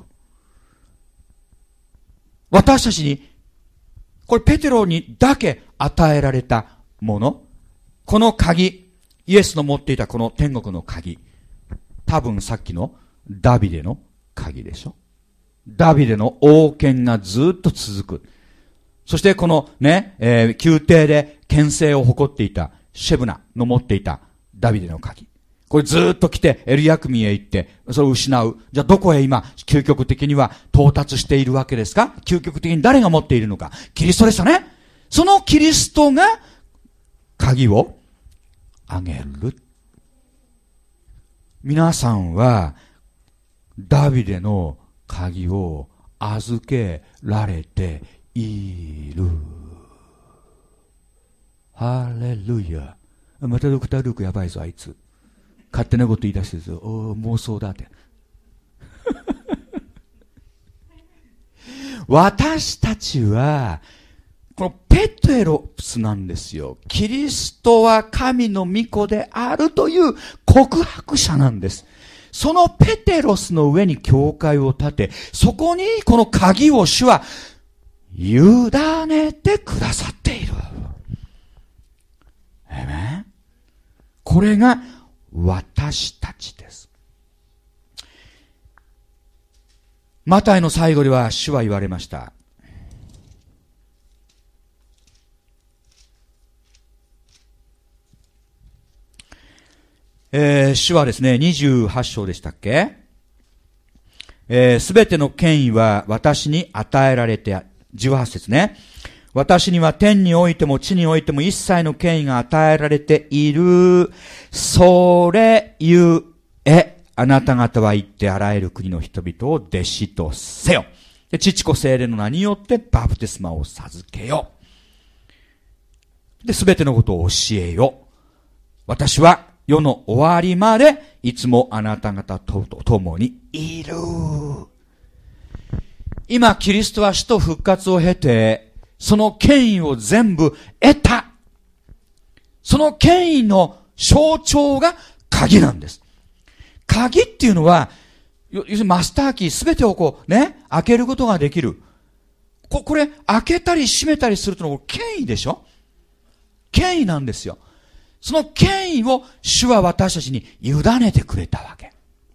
私たちに、これペテロにだけ与えられたもの、この鍵、イエスの持っていたこの天国の鍵、多分さっきのダビデの鍵でしょ。ダビデの王権がずっと続く。そしてこのね、宮廷で権勢を誇っていたシェブナの持っていたダビデの鍵。これずっと来てエルヤクミへ行って、それを失う。じゃあどこへ今、究極的には到達しているわけですか？究極的に誰が持っているのか？キリストですよね。そのキリストが鍵をあげる。皆さんはダビデの鍵を預けられている。ハレルヤ。またドクター・ルークやばいぞあいつ。勝手なこと言い出してるぞ。妄想だって。私たちはこのペテロスなんですよ。キリストは神の御子であるという告白者なんです。そのペテロスの上に教会を建て、そこにこの鍵を主は委ねてくださっている。これが私たちです。マタイの最後では主は言われました。主はですね、28章でしたっけ？すべての権威は私に与えられて、18節ね。私には天においても地においても一切の権威が与えられている。それゆえ、あなた方は行ってあらゆる国の人々を弟子とせよ。で、父子聖霊の名によってバプテスマを授けよ。で、すべてのことを教えよ。私は世の終わりまでいつもあなた方と共にいる。今、キリストは死と復活を経て、その権威を全部得た。その権威の象徴が鍵なんです。鍵っていうのは、要するにマスターキーすべてをこうね、開けることができる。これ、開けたり閉めたりするというのは権威でしょ？権威なんですよ。その権威を主は私たちに委ねてくれたわけ。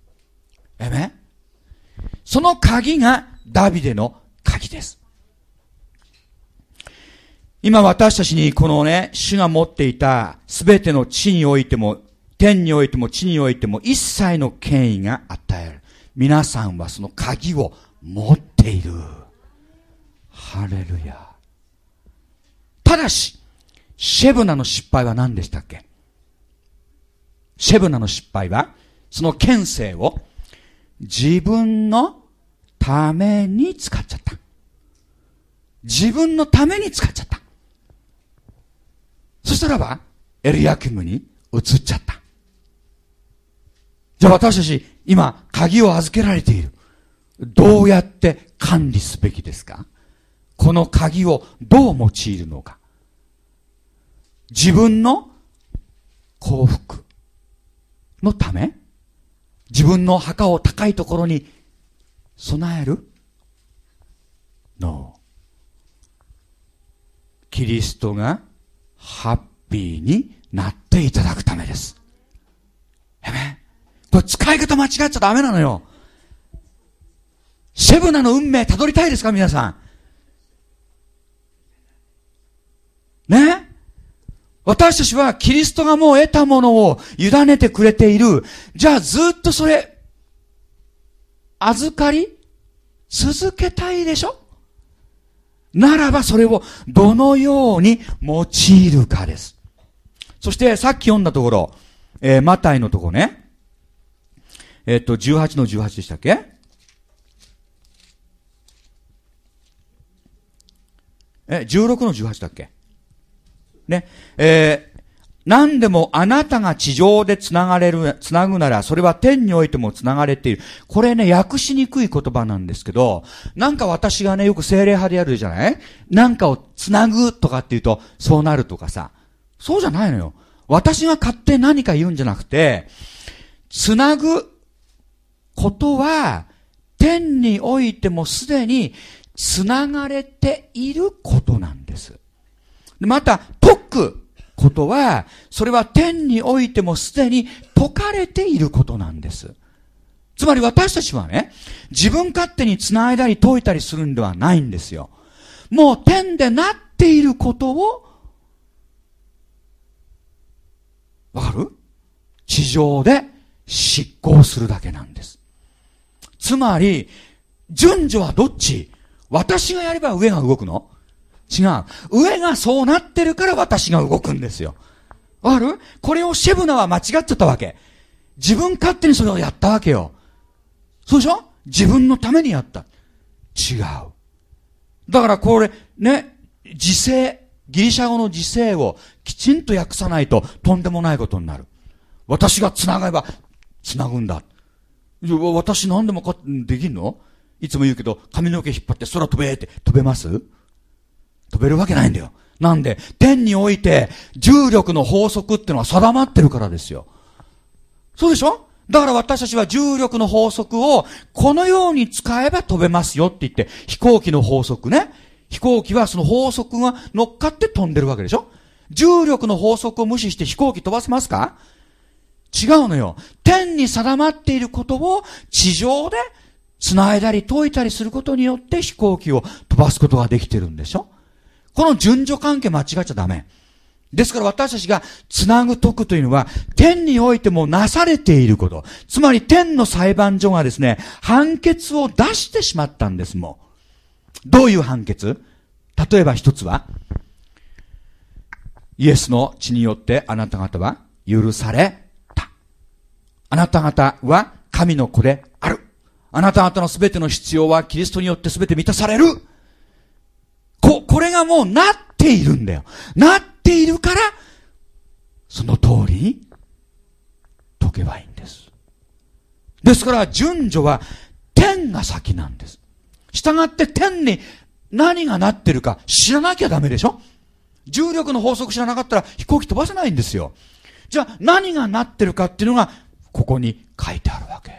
その鍵がダビデの鍵です。今私たちにこのね、主が持っていたすべての地においても、天においても地においても一切の権威が与えられる。皆さんはその鍵を持っている。ハレルヤ。ただし、シェブナの失敗は何でしたっけ？シェブナの失敗は、その権勢を自分のために使っちゃった。自分のために使っちゃった。そしたらば、エルヤキムに移っちゃった。じゃあ私たち、今、鍵を預けられている。 どうやって管理すべきですか？この鍵をどう用いるのか。自分の幸福のため、自分の墓を高いところに備える？ No。 キリストがハッピーになっていただくためです。これ使い方間違っちゃダメなのよ。シェブナの運命たどりたいですか皆さん。ね？私たちはキリストがもう得たものを委ねてくれている。じゃあずっとそれ、預かり続けたいでしょ？ならばそれをどのように用いるかです。そしてさっき読んだところ、マタイのところね。18の18でしたっけ？16の18だっけね。何でもあなたが地上でつなぐなら、それは天においてもつながれている。これね、訳しにくい言葉なんですけど、なんか私がね、よく精霊派でやるじゃない？なんかをつなぐとかって言うと、そうなるとかさ。そうじゃないのよ。私が勝手に何か言うんじゃなくて、つなぐことは、天においてもすでにつながれていることなんです。また、解くことは、それは天においてもすでに解かれていることなんです。つまり私たちはね、自分勝手に繋いだり解いたりするんではないんですよ。もう天でなっていることを、わかる？地上で執行するだけなんです。つまり、順序はどっち？私がやれば上が動くの？違う。上がそうなってるから私が動くんですよ。わかる？これをシェブナは間違っちゃったわけ。自分勝手にそれをやったわけよ。そうでしょ？自分のためにやった。違う。だからこれ、ね、時勢、ギリシャ語の時勢をきちんと訳さないととんでもないことになる。私が繋がれば繋ぐんだ。私何でもできんの？いつも言うけど、髪の毛引っ張って空飛べって飛べます？飛べるわけないんだよ。なんで、天において重力の法則ってのは定まってるからですよ。そうでしょ？だから私たちは重力の法則をこのように使えば飛べますよって言って、飛行機の法則ね。飛行機はその法則が乗っかって飛んでるわけでしょ？重力の法則を無視して飛行機飛ばせますか？違うのよ。天に定まっていることを地上で繋いだり解いたりすることによって飛行機を飛ばすことができてるんでしょ？この順序関係間違っちゃダメ。ですから私たちが繋ぐ解くというのは天においてもなされていること。つまり天の裁判所がですね、判決を出してしまったんですもん。どういう判決？例えば一つは、イエスの血によってあなた方は許された。あなた方は神の子である。あなた方のすべての必要はキリストによってすべて満たされる。これがもうなっているんだよ。なっているから、その通りに解けばいいんです。ですから順序は天が先なんです。したがって天に何がなってるか知らなきゃダメでしょ？重力の法則知らなかったら飛行機飛ばせないんですよ。じゃあ何がなってるかっていうのがここに書いてあるわけ。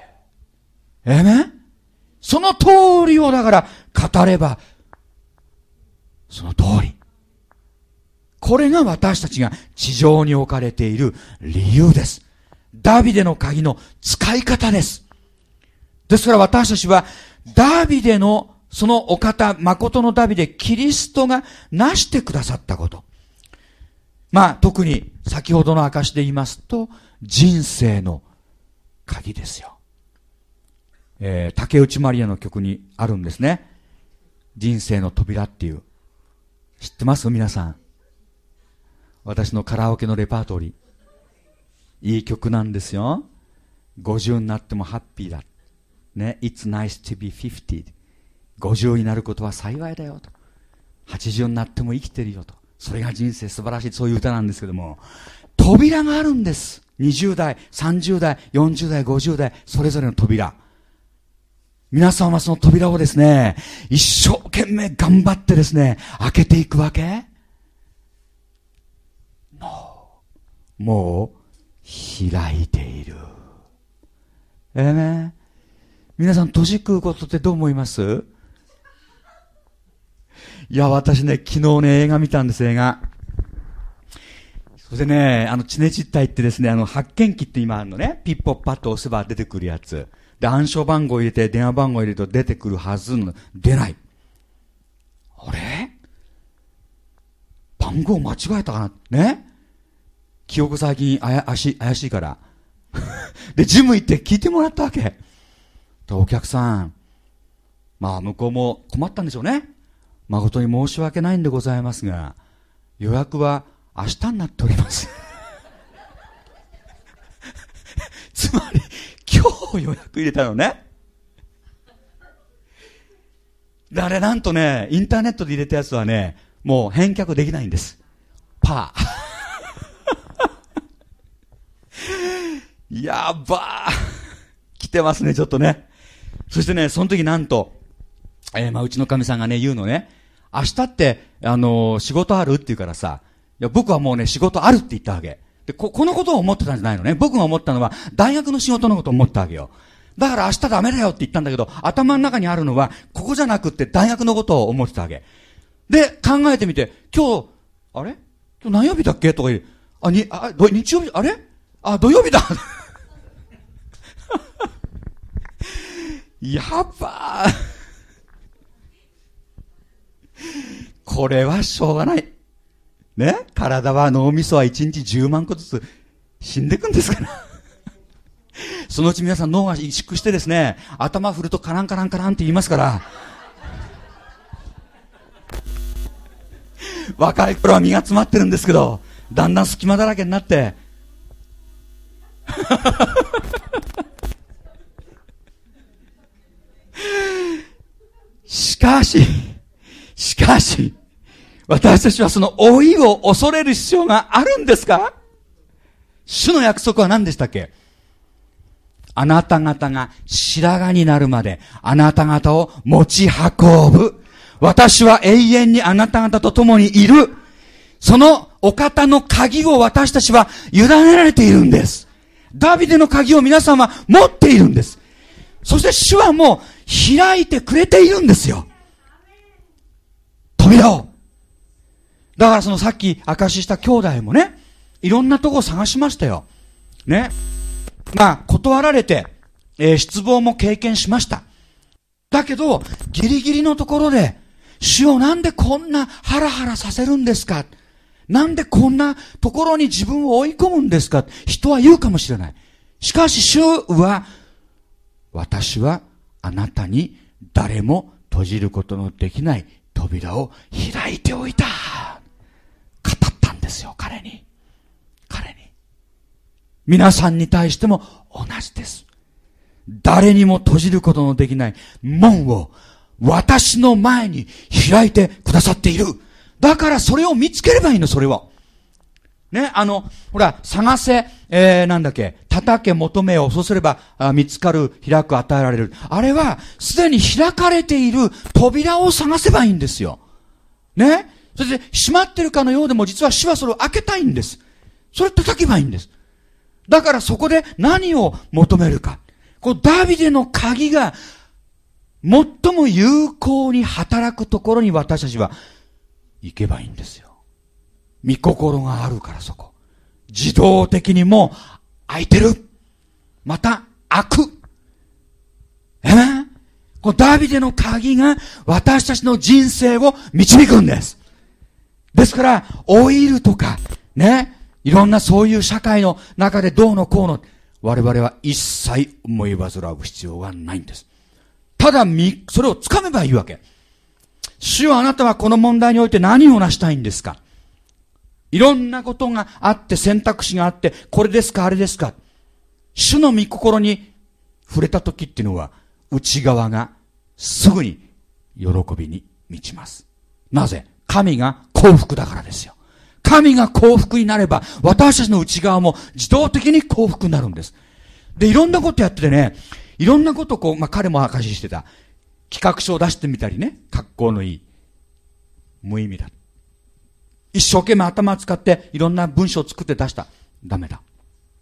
その通りをだから語ればその通り。これが私たちが地上に置かれている理由です。ダビデの鍵の使い方です。ですから私たちはダビデのそのお方、誠のダビデ、キリストが成してくださったこと。特に先ほどの証で言いますと、人生の鍵ですよ。竹内まりやの曲にあるんですね。人生の扉っていう。知ってます皆さん。私のカラオケのレパートリー。いい曲なんですよ。50になってもハッピーだ。ね。It's nice to be 50. 50になることは幸いだよと。80になっても生きてるよと。それが人生素晴らしい。そういう歌なんですけども。扉があるんです。20代、30代、40代、50代、それぞれの扉。 皆さんはその扉をですね、一生懸命頑張ってですね、開けていくわけ？もう、開いている。皆さん、年食うことってどう思います？いや、私ね、昨日ね、映画見たんです、映画。それでね、チネチッタイってですね、発見器って今あるのね、ピッポッパッと押せば出てくるやつ。で、暗証番号入れて、電話番号入れると出てくるはずの、出ない。あれ？番号間違えたかなね？記憶最近怪しいから。で、ジム行って聞いてもらったわけ。お客さん、まあ向こうも困ったんでしょうね。誠に申し訳ないんでございますが、予約は明日になっております。つまり、今日予約入れたのね。で、あれなんとね、インターネットで入れたやつはね、もう返却できないんです。パー。やばー。来てますね、ちょっとね。そしてね、その時なんと、うちの神さんがね、言うのね、明日って、仕事あるって言うからさ、いや、僕はもうね、仕事あるって言ったわけ。で、このことを思ってたんじゃないのね。僕が思ったのは、大学の仕事のことを思ったわけよ。だから明日ダメだよって言ったんだけど、頭の中にあるのは、ここじゃなくって大学のことを思ってたわけ。で、考えてみて、今日何曜日だっけとか言う。日曜日、土曜日だやっばー。これはしょうがない。ね？体は脳みそは1日10万個ずつ死んでいくんですから。そのうち皆さん脳が萎縮してですね、頭振るとカランカランカランって言いますから。若い頃は身が詰まってるんですけど、だんだん隙間だらけになって。しかし、私たちはその老いを恐れる必要があるんですか？主の約束は何でしたっけ？あなた方が白髪になるまであなた方を持ち運ぶ。私は永遠にあなた方と共にいる。そのお方の鍵を私たちは委ねられているんです。ダビデの鍵を皆さんは持っているんです。そして主はもう開いてくれているんですよ。扉を。だからそのさっき証しした兄弟もね、いろんなとこを探しましたよ。ね。まあ、断られて、失望も経験しました。だけど、ギリギリのところで、主をなんでこんなハラハラさせるんですか？なんでこんなところに自分を追い込むんですか？人は言うかもしれない。しかし主は、私はあなたに誰も閉じることのできない扉を開いておいた。語ったんですよ、彼に。皆さんに対しても同じです。誰にも閉じることのできない門を私の前に開いてくださっている。だからそれを見つければいいの、それを。ね、ほら、探せ、叩け、求めを、そうすれば、見つかる、開く、与えられる。あれは、すでに開かれている扉を探せばいいんですよ。ね。それで、閉まってるかのようでも、実は主はそれを開けたいんです。それ叩けばいいんです。だからそこで何を求めるか。このダビデの鍵が、最も有効に働くところに私たちは行けばいいんですよ。御心があるからそこ。自動的にもう開いてる。また開く。このダビデの鍵が私たちの人生を導くんです。ですから、老いるとか、ね、いろんなそういう社会の中でどうのこうの、我々は一切思い煩う必要がないんです。ただ、それを掴めばいいわけ。主はあなたはこの問題において何を成したいんですか？いろんなことがあって選択肢があって、これですかあれですか。主の御心に触れた時っていうのは、内側がすぐに喜びに満ちます。なぜ？神が幸福だからですよ。神が幸福になれば、私たちの内側も自動的に幸福になるんです。で、いろんなことやっててね、 いろんなことを彼も証ししてた。企画書を出してみたりね、格好のいい。無意味だ。一生懸命頭を使っていろんな文章を作って出した。ダメだ。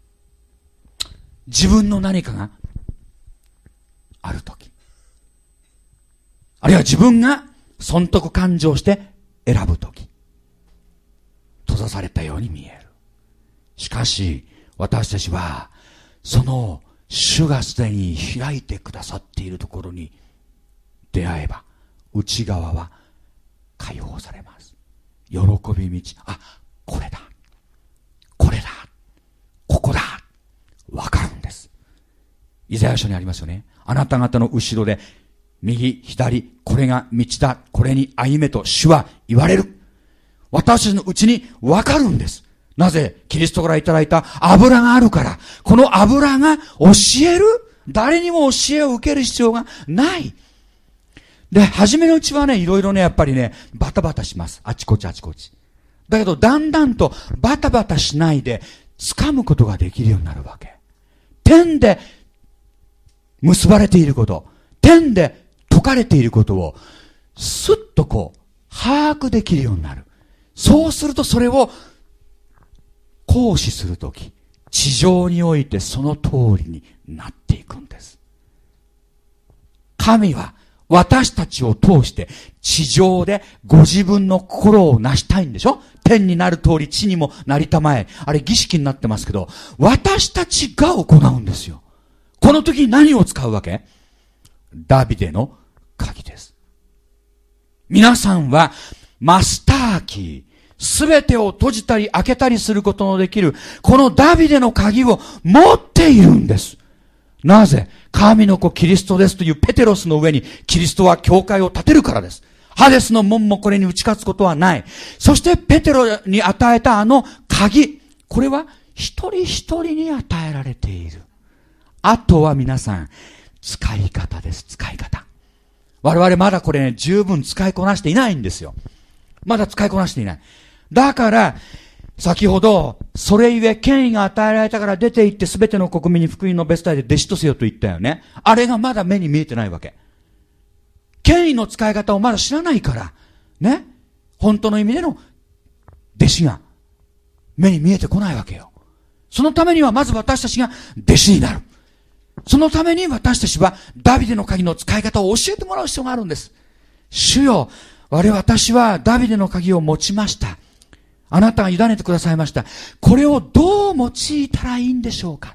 自分の何かがあるとき。あるいは自分が損得感情して選ぶとき。閉ざされたように見える。しかし、私たちは、その主がすでに開いてくださっているところに出会えば、内側は解放されます。喜び満ち、あ、これだ。これだ。ここだ。わかるんです。イザヤ書にありますよね。あなた方の後ろで、右、左、これが道だ。これに歩めと主は言われる。私たちのうちにわかるんです。なぜキリストからいただいた油があるから。この油が教える。誰にも教えを受ける必要がない。で、初めのうちはね、いろいろね、やっぱりね、バタバタします。あちこちあちこち。だけど、だんだんとバタバタしないで、掴むことができるようになるわけ。天で結ばれていること、天で説かれていることを、すっと把握できるようになる。そうするとそれを、行使するとき、地上においてその通りになっていくんです。神は私たちを通して地上でご自分の心を成したいんでしょ？天になる通り地にもなりたまえ。あれ儀式になってますけど、私たちが行うんですよ。この時に何を使うわけ？ダビデの鍵です。皆さんはマスターキー、すべてを閉じたり開けたりすることのできる、このダビデの鍵を持っているんです。なぜ？神の子キリストですというペテロスの上にキリストは教会を建てるからです。ハデスの門もこれに打ち勝つことはない。そしてペテロに与えたあの鍵、これは一人一人に与えられている。あとは皆さん、使い方です、使い方。我々まだこれね、十分使いこなしていないんですよ。まだ使いこなしていない。だから、先ほど、それゆえ権威が与えられたから出て行ってすべての国民に福音の別体で弟子とせよと言ったよね。あれがまだ目に見えてないわけ。権威の使い方をまだ知らないから、ね。本当の意味での弟子が目に見えてこないわけよ。そのためにはまず私たちが弟子になる。そのために私たちはダビデの鍵の使い方を教えてもらう必要があるんです。主よ、私はダビデの鍵を持ちました。あなたが委ねてくださいました。これをどう用いたらいいんでしょうか。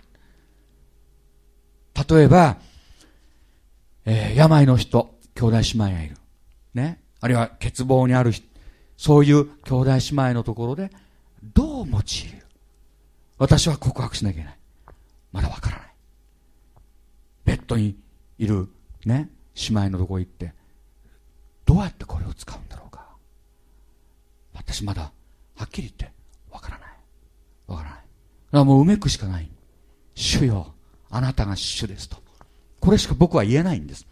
例えば、病の人、兄弟姉妹がいる。ね。あるいは欠乏にある人、そういう兄弟姉妹のところで、どう用いる？私は告白しなきゃいけない。まだわからない。ベッドにいるね、姉妹のところ行って、どうやってこれを使うんだろうか。私まだ、はっきり言って、わからない。わからない。だからもううめくしかない。主よ、あなたが主ですと。これしか僕は言えないんです。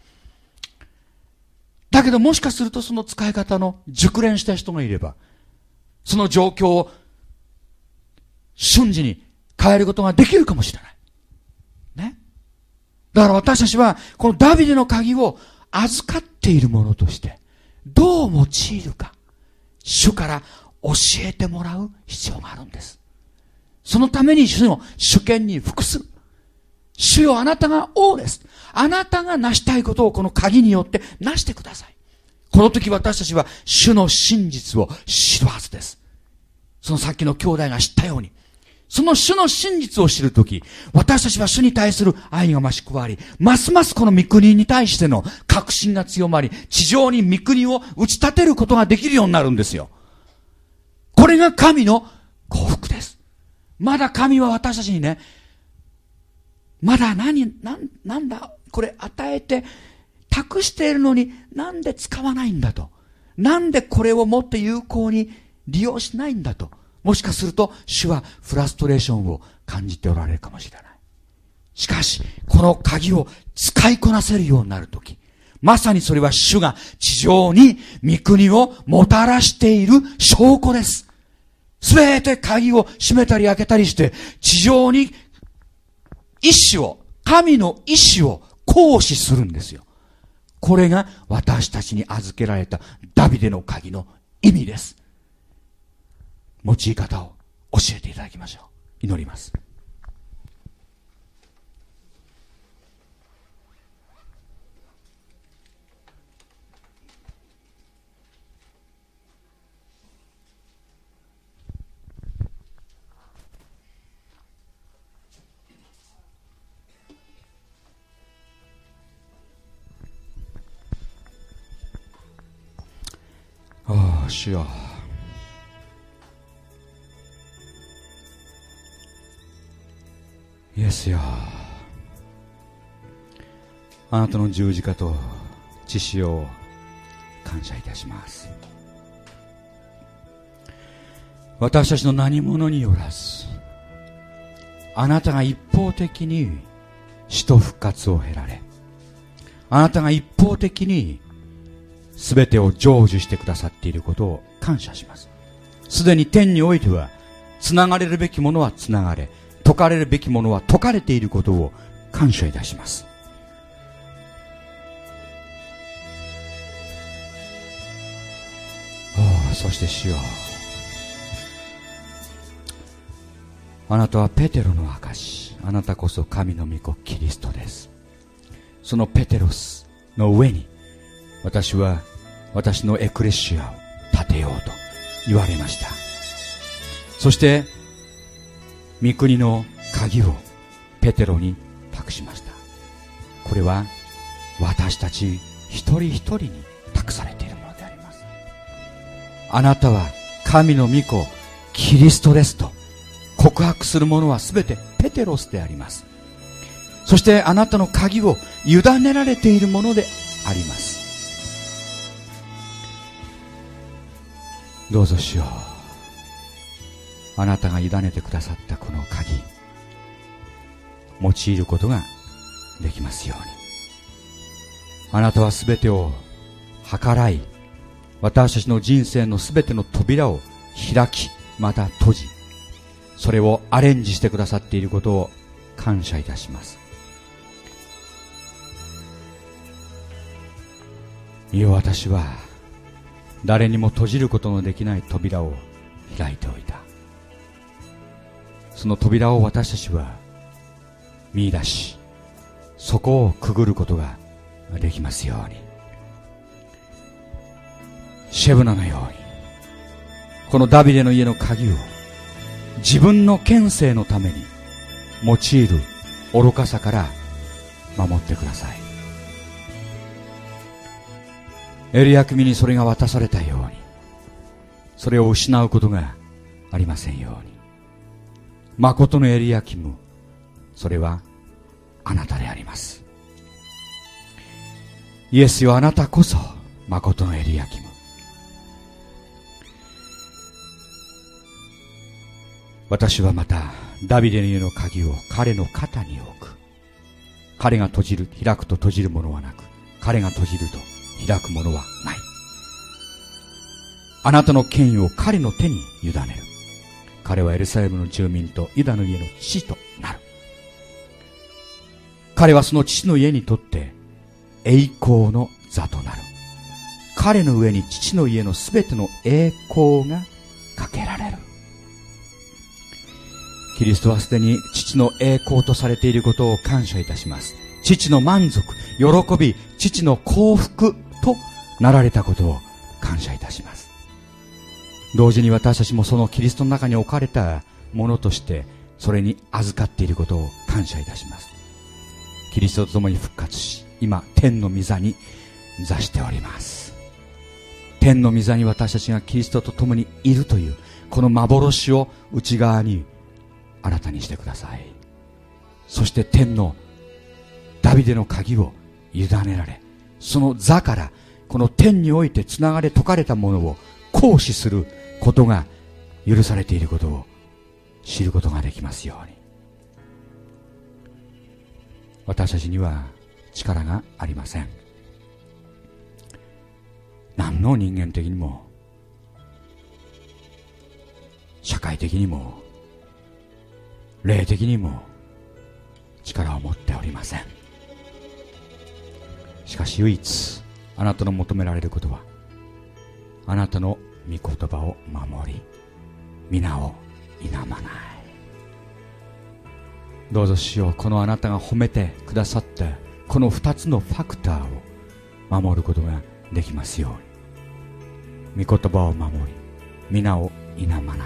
だけどもしかするとその使い方の熟練した人がいれば、その状況を瞬時に変えることができるかもしれない。ね。だから私たちは、このダビデの鍵を預かっているものとして、どう用いるか、主から教えてもらう必要があるんです。そのために主の主権に服する。主よ、あなたが王です。あなたが成したいことをこの鍵によって成してください。この時私たちは主の真実を知るはずです。そのさっきの兄弟が知ったように、その主の真実を知るとき、私たちは主に対する愛が増し加わり、ますますこの御国に対しての確信が強まり、地上に御国を打ち立てることができるようになるんですよ。これが神の幸福です。まだ神は私たちにね、まだなんだ、これ与えて、託しているのになんで使わないんだと。なんでこれをもっと有効に利用しないんだと。もしかすると主はフラストレーションを感じておられるかもしれない。しかし、この鍵を使いこなせるようになるとき、まさにそれは主が地上に御国をもたらしている証拠です。すべて鍵を閉めたり開けたりして、地上に意志を、神の意志を行使するんですよ。これが私たちに預けられたダビデの鍵の意味です。用い方を教えていただきましょう。祈ります。ああ、主よ。イエスよ。あなたの十字架と血潮を感謝いたします。私たちの何者によらず、あなたが一方的に死と復活を経られ、あなたが一方的に全てを成就してくださっていることを感謝します。すでに天においては、つながれるべきものはつながれ、解かれるべきものは解かれていることを感謝いたします。そして主よ、あなたはペテロの証、あなたこそ神の御子キリストです。そのペテロスの上に私は私のエクレシアを建てようと言われました。そして御国の鍵をペテロに託しました。これは私たち一人一人に託されているものであります。あなたは神の御子キリストですと告白する者はすべてペテロスであります。そしてあなたの鍵を委ねられているものであります。どうぞ主よ、あなたが委ねてくださったこの鍵、用いることができますように。あなたはすべてを計らい、私たちの人生のすべての扉を開き、また閉じ、それをアレンジしてくださっていることを感謝いたします。いよ、私は誰にも閉じることのできない扉を開いておいた。その扉を私たちは見出し、そこをくぐることができますように。シェブナのように、このダビデの家の鍵を自分の権勢のために用いる愚かさから守ってください。エリヤキムにそれが渡されたように、それを失うことがありませんように。誠のエリヤキム、それはあなたであります。イエスよ、あなたこそ誠のエリヤキム。私はまたダビデの家の鍵を彼の肩に置く。彼が閉じる、開くと閉じるものはなく、彼が閉じると開くものはない。あなたの権威を彼の手に委ねる。彼はエルサレムの住民とユダの家の父となる。彼はその父の家にとって栄光の座となる。彼の上に父の家のすべての栄光がかけられる。キリストはすでに父の栄光とされていることを感謝いたします。父の満足、喜び、父の幸福となられたことを感謝いたします。同時に私たちもそのキリストの中に置かれたものとしてそれに預かっていることを感謝いたします。キリストと共に復活し、今天の御座に座しております。天の御座に私たちがキリストと共にいるというこの幻を内側に新たにしてください。そして天のダビデの鍵を委ねられ、その座からこの天においてつながれ解かれたものを行使することが許されていることを知ることができますように。私たちには力がありません。何の人間的にも社会的にも霊的にも力を持っておりません。 しかし唯一あなたの求められることは、あなたの御言葉を守り、皆を否まない。どうぞ主よ、このあなたが褒めてくださったこの2つのファクターを守ることができますように。御言葉を守り、皆を否まない。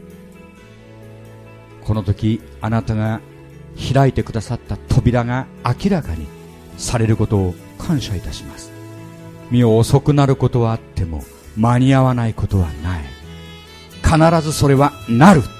この時あなたが開いてくださった扉が明らかにされることを感謝いたします。身を遅くなることはあっても間に合わないことはない。必ずそれはなる。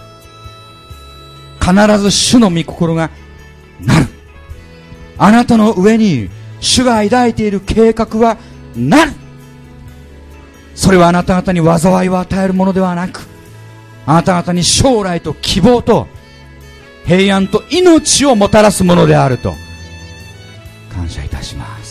必ず主の御心がなる。あなたの上に主が抱いている計画はなる。それはあなた方に災いを与えるものではなく、あなた方に将来と希望と平安と命をもたらすものであると感謝いたします。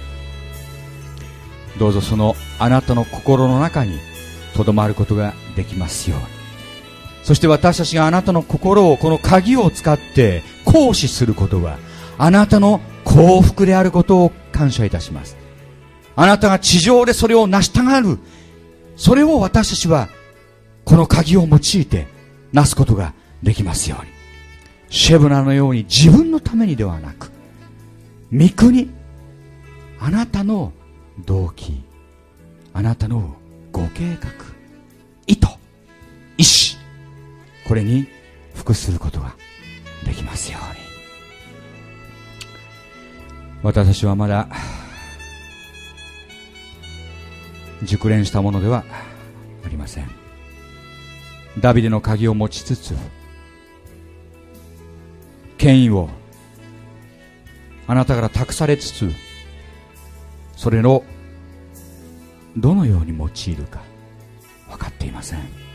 どうぞそのあなたの心の中にとどまることができますように。そして私たちがあなたの心をこの鍵を使って行使することはあなたの幸福であることを感謝いたします。あなたが地上でそれを成したがる、それを私たちはこの鍵を用いてなすことができますように。シェブナのように自分のためにではなく、御国、あなたの動機、あなたのご計画、意図、意志、これに服することができますように。私たちはまだ熟練したものではありません。ダビデの鍵を持ちつつ、権威をあなたから託されつつ、それをどのように用いるか分かっていません。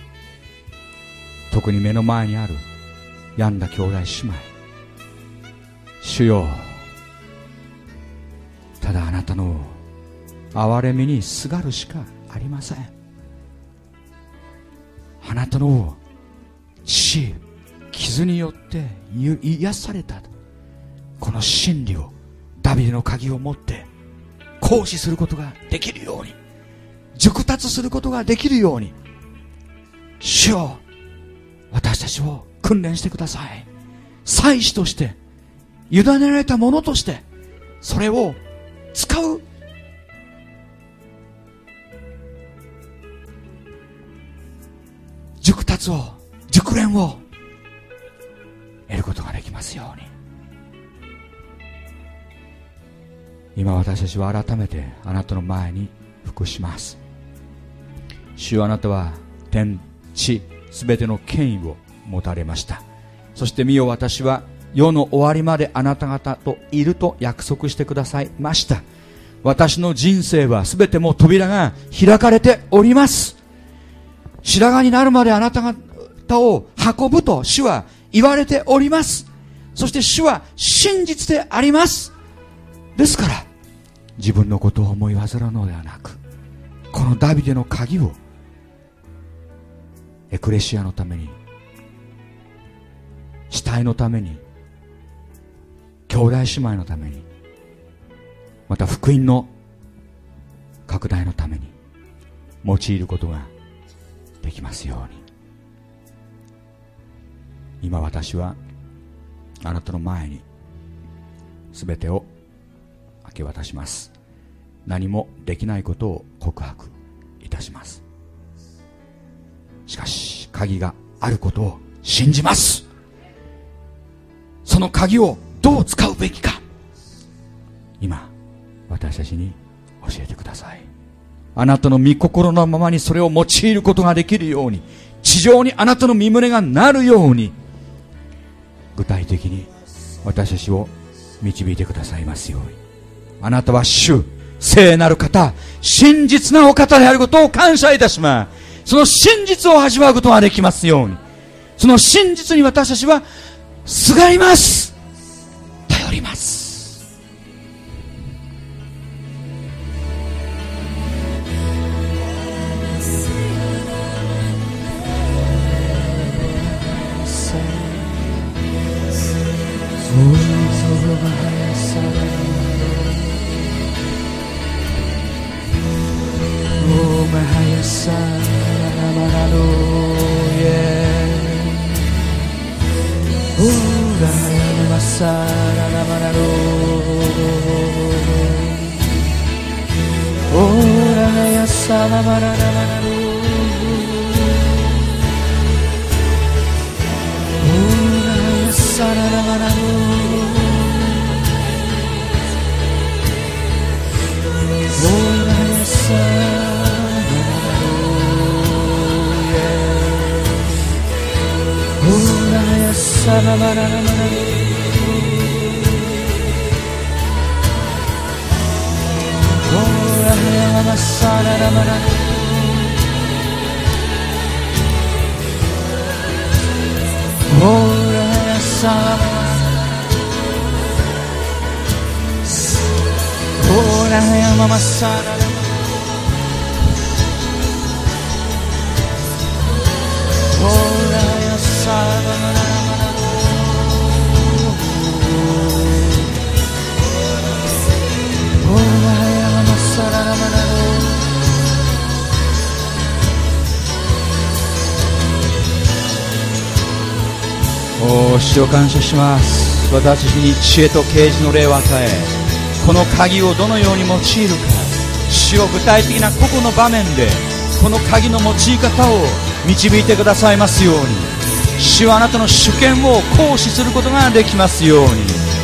特に目の前にある病んだ兄弟姉妹、主よ、ただあなたの憐れみにすがるしかありません。あなたの血、傷によって癒されたこの真理をダビデの鍵を持って行使することができるように、熟達することができるように、主よ、私たちを訓練してください。祭司として委ねられたものとしてそれを使う熟達を、熟練を得ることができますように。今私たちは改めてあなたの前に服します。主よ、あなたは天地すべての権威を持たれました。そして見よ、私は世の終わりまであなた方といると約束してくださいました。私の人生はすべてもう扉が開かれております。白髪になるまであなた方を運ぶと主は言われております。そして主は真実であります。ですから自分のことを思い煩うのではなく、このダビデの鍵をエクレシアのために、死体のために、兄弟姉妹のために、また福音の拡大のために用いることができますように。今私はあなたの前に全てを明け渡します。何もできないことを告白いたします。しかし鍵があることを信じます。その鍵をどう使うべきか、今私たちに教えてください。あなたの御心のままにそれを用いることができるように、地上にあなたの御胸がなるように、具体的に私たちを導いてくださいますように。あなたは主、聖なる方、真実なお方であることを感謝いたします。その真実を味わうことができますように、その真実に私たちはすがります。頼ります。 主を感謝します。私たちに知恵と啓示の霊を与え、この鍵をどのように用いるか、主を具体的な個々の場面でこの鍵の用い方を導いてくださいますように、主はあなたの主権を行使することができますように。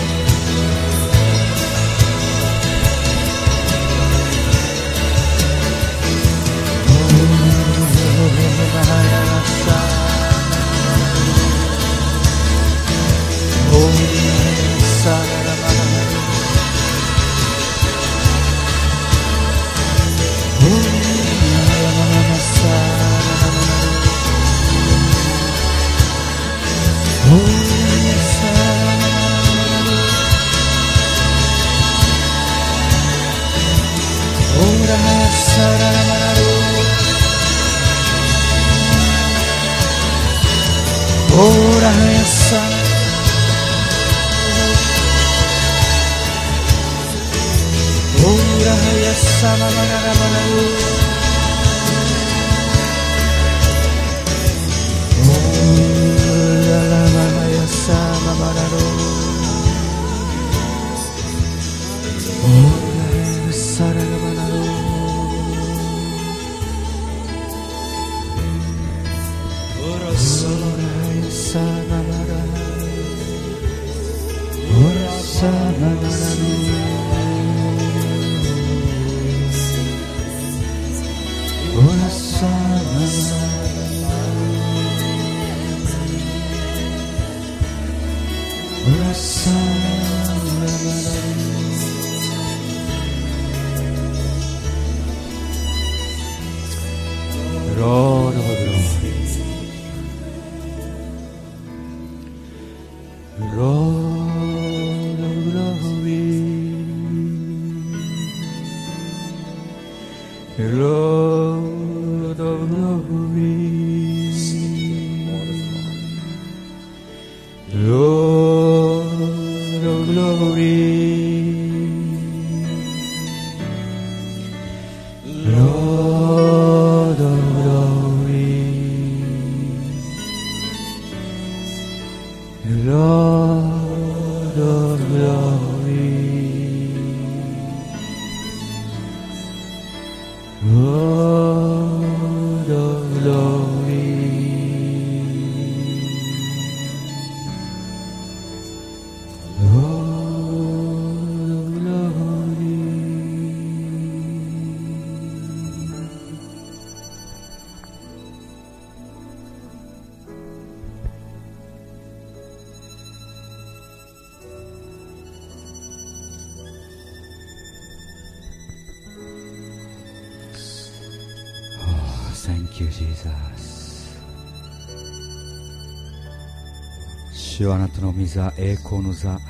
主はあなたの御座、栄光の座、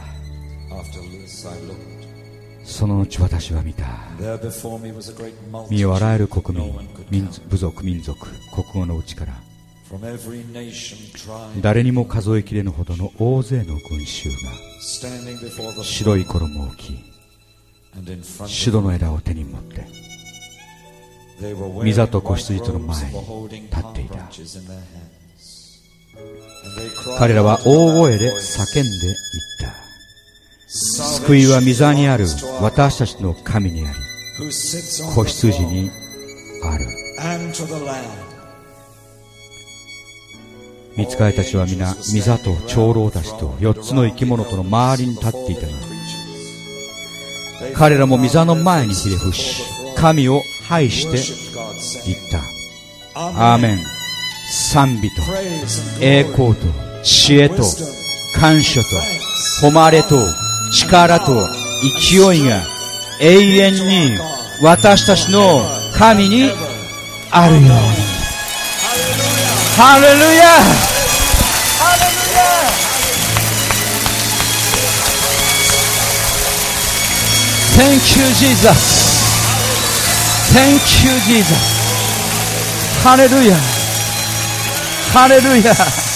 その後私は見た。見よあらゆる国民、部族、民族、国語のうちから誰にも数えきれぬほどの大勢の群衆が白い衣を着、シュドの枝を手に持って御座と子羊との前に立っていた。 彼らは大声で叫んでいった。救いは御座にある私たちの神にあり、子羊にある。御使いたちは皆、御座と長老たちと4つの生き物との周りに立っていたが、彼らも御座の前にひれ伏し、神を拝して言った。アーメン。賛美と栄光と知恵と感謝と誉れと力と勢いが永遠に私たちの神にあるように。ハレルヤ、ハレルヤ。Thank you, Jesus. Thank you, Jesus. ハレルヤ、ハレルヤ。